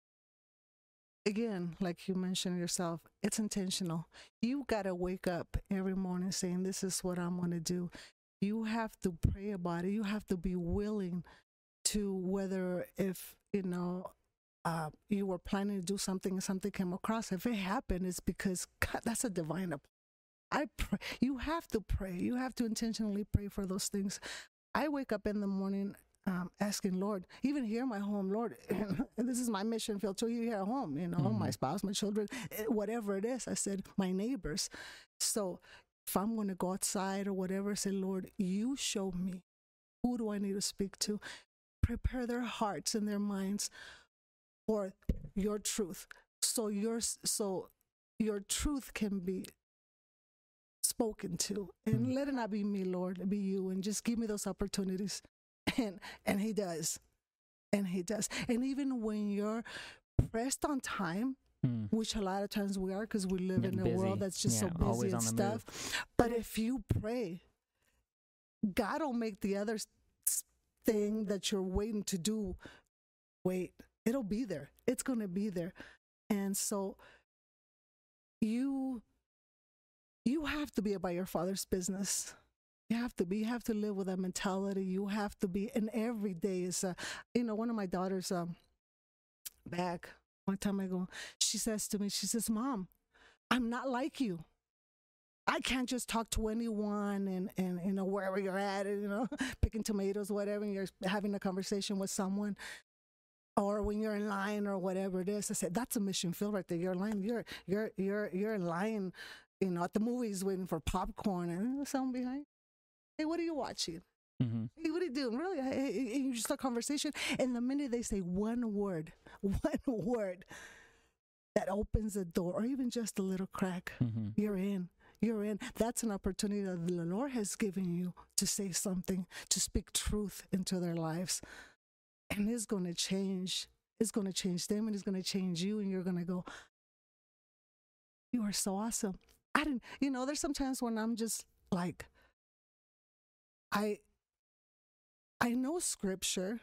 Again, like you mentioned yourself, it's intentional. You got to wake up every morning saying, this is what I'm going to do. You have to pray about it. You have to be willing to, whether if, you were planning to do something and something came across. If it happened, it's because God, that's a divine. I pray. You have to pray. You have to intentionally pray for those things. I wake up in the morning asking, Lord, even here in my home, Lord, this is my mission field till you here at home, my spouse, my children, whatever it is. I said, my neighbors. So if I'm going to go outside or whatever, I say, Lord, you show me. Who do I need to speak to? Prepare their hearts and their minds for your truth. So your truth can be spoken to. And let it not be me, Lord, be you. And just give me those opportunities. And he does. And he does. And even when you're pressed on time, which a lot of times we are because we live in a world that's just so busy and stuff. But if you pray, God will make the other thing that you're waiting to do wait. It'll be there. It's going to be there. And so you have to be about your Father's business. You have to live with that mentality. You have to be, and every day is, one of my daughters, back one time ago, she says to me, she says, Mom, I'm not like you. I can't just talk to anyone and wherever you're at, picking tomatoes, whatever, and you're having a conversation with someone. Or when you're in line or whatever it is. I said, that's a mission field right there. You're in line. You're in line, at the movies waiting for popcorn and there's someone behind. Hey, what are you watching? Mm-hmm. Hey, what are you doing? Really? Hey, you just start a conversation. And the minute they say one word that opens the door or even just a little crack, you're in. You're in. That's an opportunity that the Lord has given you to say something, to speak truth into their lives. And it's going to change. It's going to change them and it's going to change you. And you're going to go, you are so awesome. There's sometimes when I'm just like, I know scripture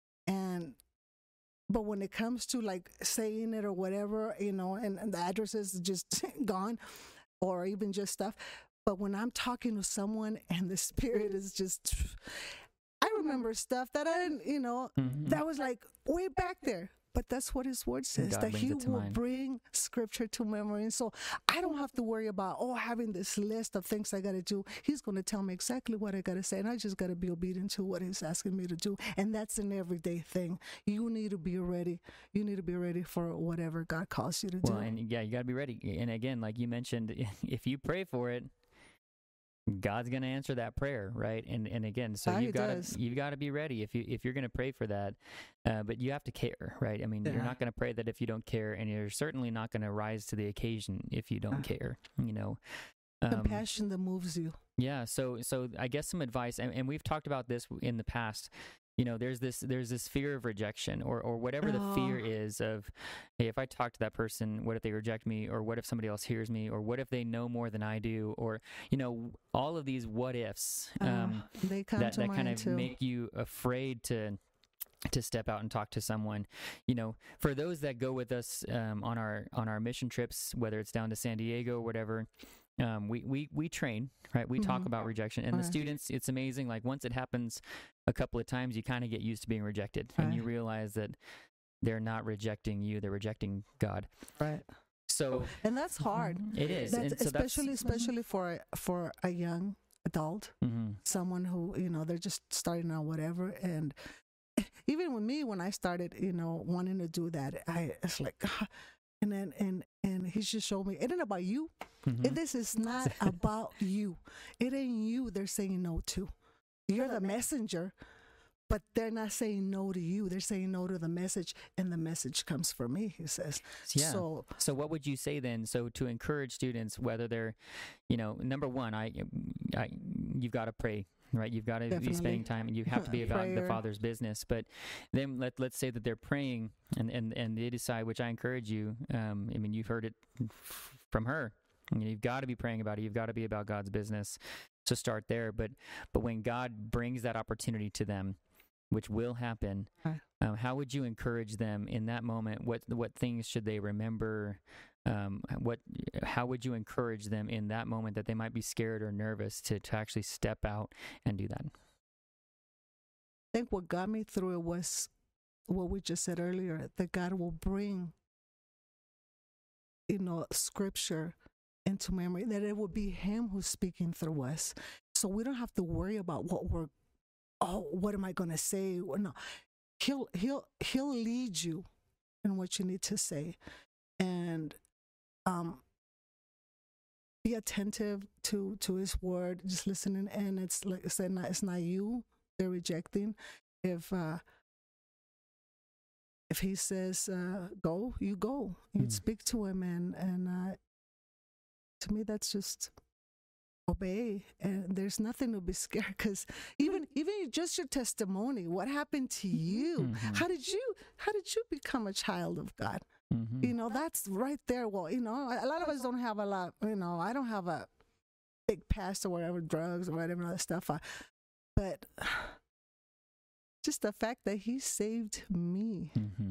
but when it comes to like saying it or whatever, and the address is just gone or even just stuff. But when I'm talking to someone and the Spirit is just, I remember stuff that I didn't, that was like way back there. But that's what his word says, that he will bring scripture to memory. And so I don't have to worry about, having this list of things I got to do. He's going to tell me exactly what I got to say. And I just got to be obedient to what he's asking me to do. And that's an everyday thing. You need to be ready. You need to be ready for whatever God calls you to do. Well, and you got to be ready. And again, like you mentioned, if you pray for it, God's going to answer that prayer, right? And again, so you've got to be ready if you're going to pray for that, but you have to care, right? I mean, you're not going to pray that if you don't care, and you're certainly not going to rise to the occasion if you don't care. Compassion that moves you. Yeah. So I guess some advice, and we've talked about this in the past. There's this fear of rejection or whatever the fear is of, hey, if I talk to that person, what if they reject me? Or what if somebody else hears me? Or what if they know more than I do? Or, all of these what ifs they come that kind of too. make you afraid to step out and talk to someone. For those that go with us on our mission trips, whether it's down to San Diego or whatever, we train, right? We talk about rejection, and the students, it's amazing. Like once it happens a couple of times, you kind of get used to being rejected, and you realize that they're not rejecting you; they're rejecting God. Right. So, and that's hard. It is, especially for a young adult, someone who they're just starting out, whatever. And even with me, when I started, wanting to do that, it's like. And then and he just showed me, it ain't about you. This is not about you. It ain't you they're saying no to. You're the messenger. but they're not saying no to you. They're saying no to the message, and the message comes from me, he says. Yeah. So what would you say then? So to encourage students, whether they're, number one, you've got to pray, right? You've got to be spending time, and you have to be about the Father's business. But then let's say that they're praying, and they decide, which I encourage you. You've heard it from her. You've got to be praying about it. You've got to be about God's business. So start there. But when God brings that opportunity to them, which will happen, how would you encourage them in that moment? What things should they remember? How would you encourage them in that moment that they might be scared or nervous to actually step out and do that? I think what got me through it was what we just said earlier, that God will bring, scripture into memory, that it will be him who's speaking through us. So we don't have to worry about what am I going to say? No, he'll lead you in what you need to say, and be attentive to his word, just listening. And it's like I said, it's not you they're rejecting. If he says go, you go. You speak to him, and to me that's just obey, and there's nothing to be scared, because even just your testimony, what happened to you, how did you become a child of God, that's right there. Well, a lot of us don't have a lot, I don't have a big past or whatever, drugs or whatever other stuff, but just the fact that he saved me,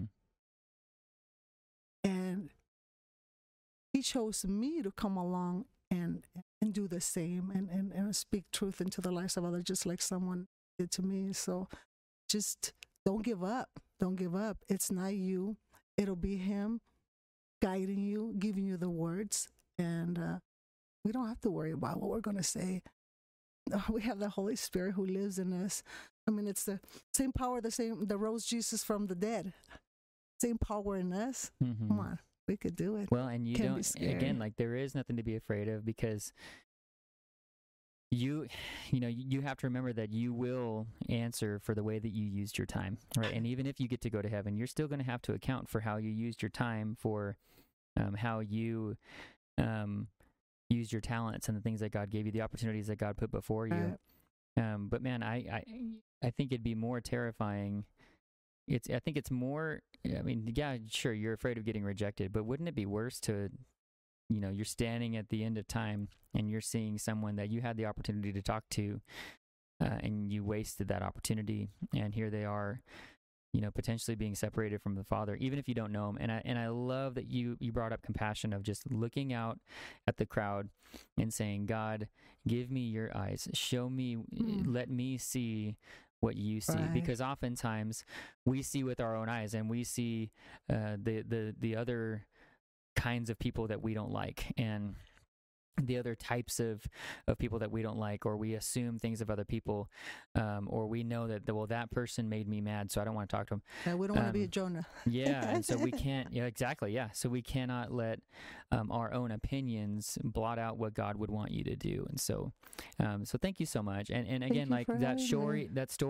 and he chose me to come along and do the same, and speak truth into the lives of others, just like someone did to me. So just don't give up. Don't give up. It's not you. It'll be him guiding you, giving you the words, and we don't have to worry about what we're going to say. We have the Holy Spirit who lives in us. It's the same power, that rose Jesus from the dead. Same power in us. Come on. We could do it. Well, and you don't, again, there is nothing to be afraid of, because you have to remember that you will answer for the way that you used your time, right? And even if you get to go to heaven, you're still going to have to account for how you used your time, for how you used your talents and the things that God gave you, the opportunities that God put before you. But man, I think it'd be more terrifying. I think it's more, yeah, sure, you're afraid of getting rejected, but wouldn't it be worse to, you're standing at the end of time and you're seeing someone that you had the opportunity to talk to, and you wasted that opportunity, and here they are, potentially being separated from the Father, even if you don't know him. And I love that you brought up compassion, of just looking out at the crowd and saying, God, give me your eyes, show me, let me see what you see, because oftentimes we see with our own eyes, and we see the other kinds of people that we don't like, and the other types of people that we don't like, or we assume things of other people, or we know that, that person made me mad, so I don't want to talk to him. Yeah, we don't want to be a Jonah. Yeah, and so we can't, exactly, yeah. So we cannot let our own opinions blot out what God would want you to do. And so thank you so much. And again, that story,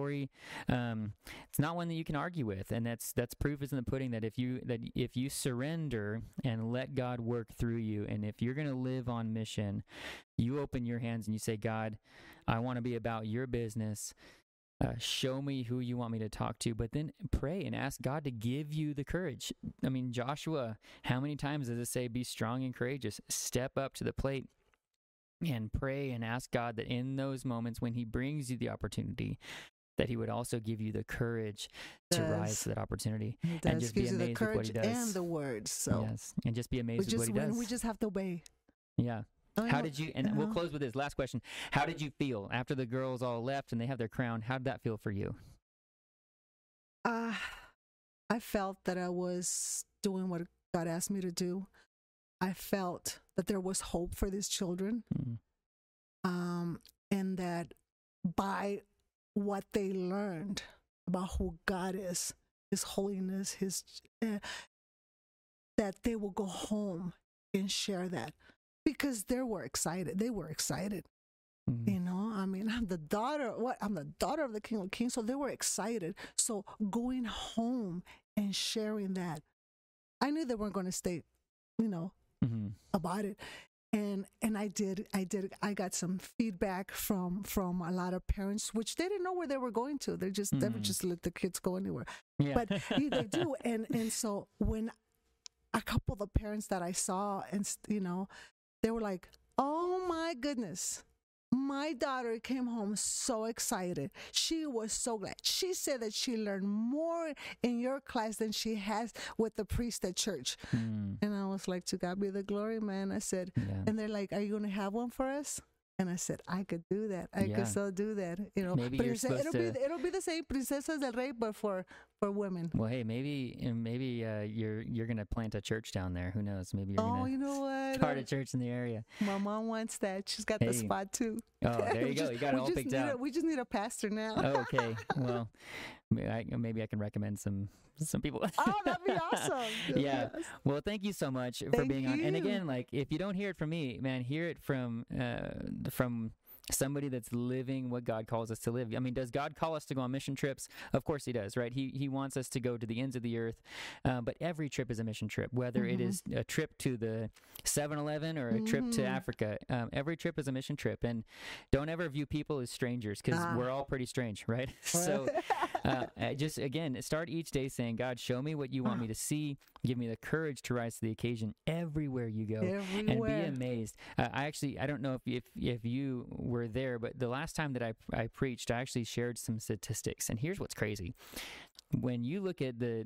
it's not one that you can argue with, and that's proof is in the pudding, that if you surrender and let God work through you, and if you're going to live on mission, you open your hands and you say, God, I want to be about your business. Show me who you want me to talk to, but then pray and ask God to give you the courage. Joshua, how many times does it say, be strong and courageous? Step up to the plate and pray and ask God that in those moments when he brings you the opportunity, that he would also give you the courage to rise to that opportunity, and just be amazed with what he does. And the words. So yes, and just be amazed with what he does. We just have to obey. Yeah. How did you, and we'll close with this last question. How did you feel after the girls all left and they have their crown? How did that feel for you? I felt that I was doing what God asked me to do. I felt that there was hope for these children. And that by what they learned about who God is, his holiness, that they will go home and share that. Because they were excited. I mean, I'm the daughter of the King of Kings. So they were excited. So going home and sharing that, I knew they weren't going to stay, about it. And I got some feedback from a lot of parents, which they didn't know where they were going to. They never just let the kids go anywhere. Yeah. But they do. And so when a couple of the parents that I saw, and they were like, oh my goodness, my daughter came home so excited. She was so glad. She said that she learned more in your class than she has with the priest at church. And I was like, to God be the glory, man. I said, and they're like, are you going to have one for us? And I said, I could do that. I could still do that. Maybe you're supposed it'll be the same Princesas del Rey, but for women. Well, hey, maybe you're gonna plant a church down there. Who knows? Maybe you're gonna start a church in the area. My mom wants that. She's got the spot too. Oh, there you go. You got it all picked out. We just need a pastor now. Oh, okay. Well, maybe I can recommend some people. Oh, that'd be awesome. Yeah. Well, thank you so much for being on. And again, like, if you don't hear it from me, man, hear it from somebody that's living what God calls us to live. I mean, does God call us to go on mission trips? Of course he does, right? He wants us to go to the ends of the earth. But every trip is a mission trip, whether it is a trip to the 7-Eleven or a trip to Africa. Every trip is a mission trip. And don't ever view people as strangers, because we're all pretty strange, right? So just, again, start each day saying, God, show me what you want me to see. Give me the courage to rise to the occasion everywhere you go. And be amazed. I don't know if you were there, but the last time that I preached, I actually shared some statistics. And here's what's crazy. When you look at the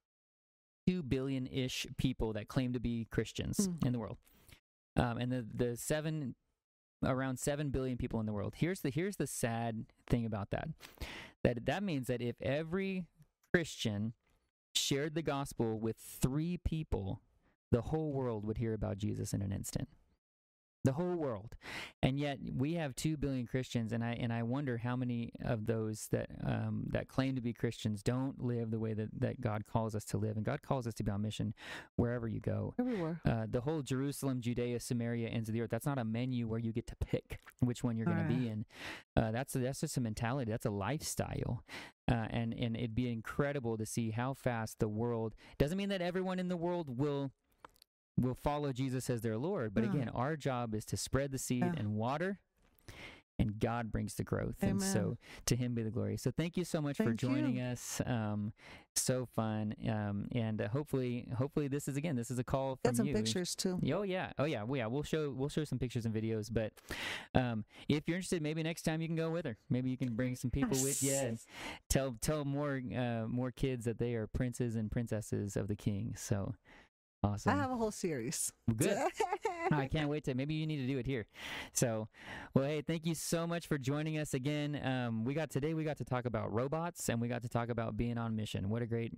2 billion-ish people that claim to be Christians in the world, and the around 7 billion people in the world, here's the sad thing about that means that if every Christian shared the gospel with 3 people, the whole world would hear about Jesus in an instant. The whole world. And yet we have 2 billion Christians, and I wonder how many of those that claim to be Christians don't live the way that God calls us to live. And God calls us to be on mission wherever you go. Everywhere. The whole Jerusalem, Judea, Samaria, ends of the earth, that's not a menu where you get to pick which one you're going to be in. That's just a mentality. That's a lifestyle. And it'd be incredible to see how fast the world, doesn't mean that everyone in the world will follow Jesus as their Lord. But again, our job is to spread the seed and water, and God brings the growth. Amen. And so to him be the glory. So thank you so much for joining us. So fun. And hopefully this is a call from you. Got some pictures too. Oh yeah. We'll show some pictures and videos. But if you're interested, maybe next time you can go with her. Maybe you can bring some people with you and tell more kids that they are princes and princesses of the King. So awesome. I have a whole series. Good. I can't wait to. Maybe you need to do it here. So, well, hey, thank you so much for joining us again. We got to talk about robots, and we got to talk about being on mission. What a great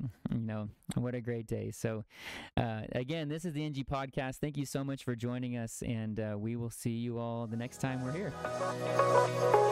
day. So, again, this is the NG Podcast. Thank you so much for joining us, and we will see you all the next time we're here.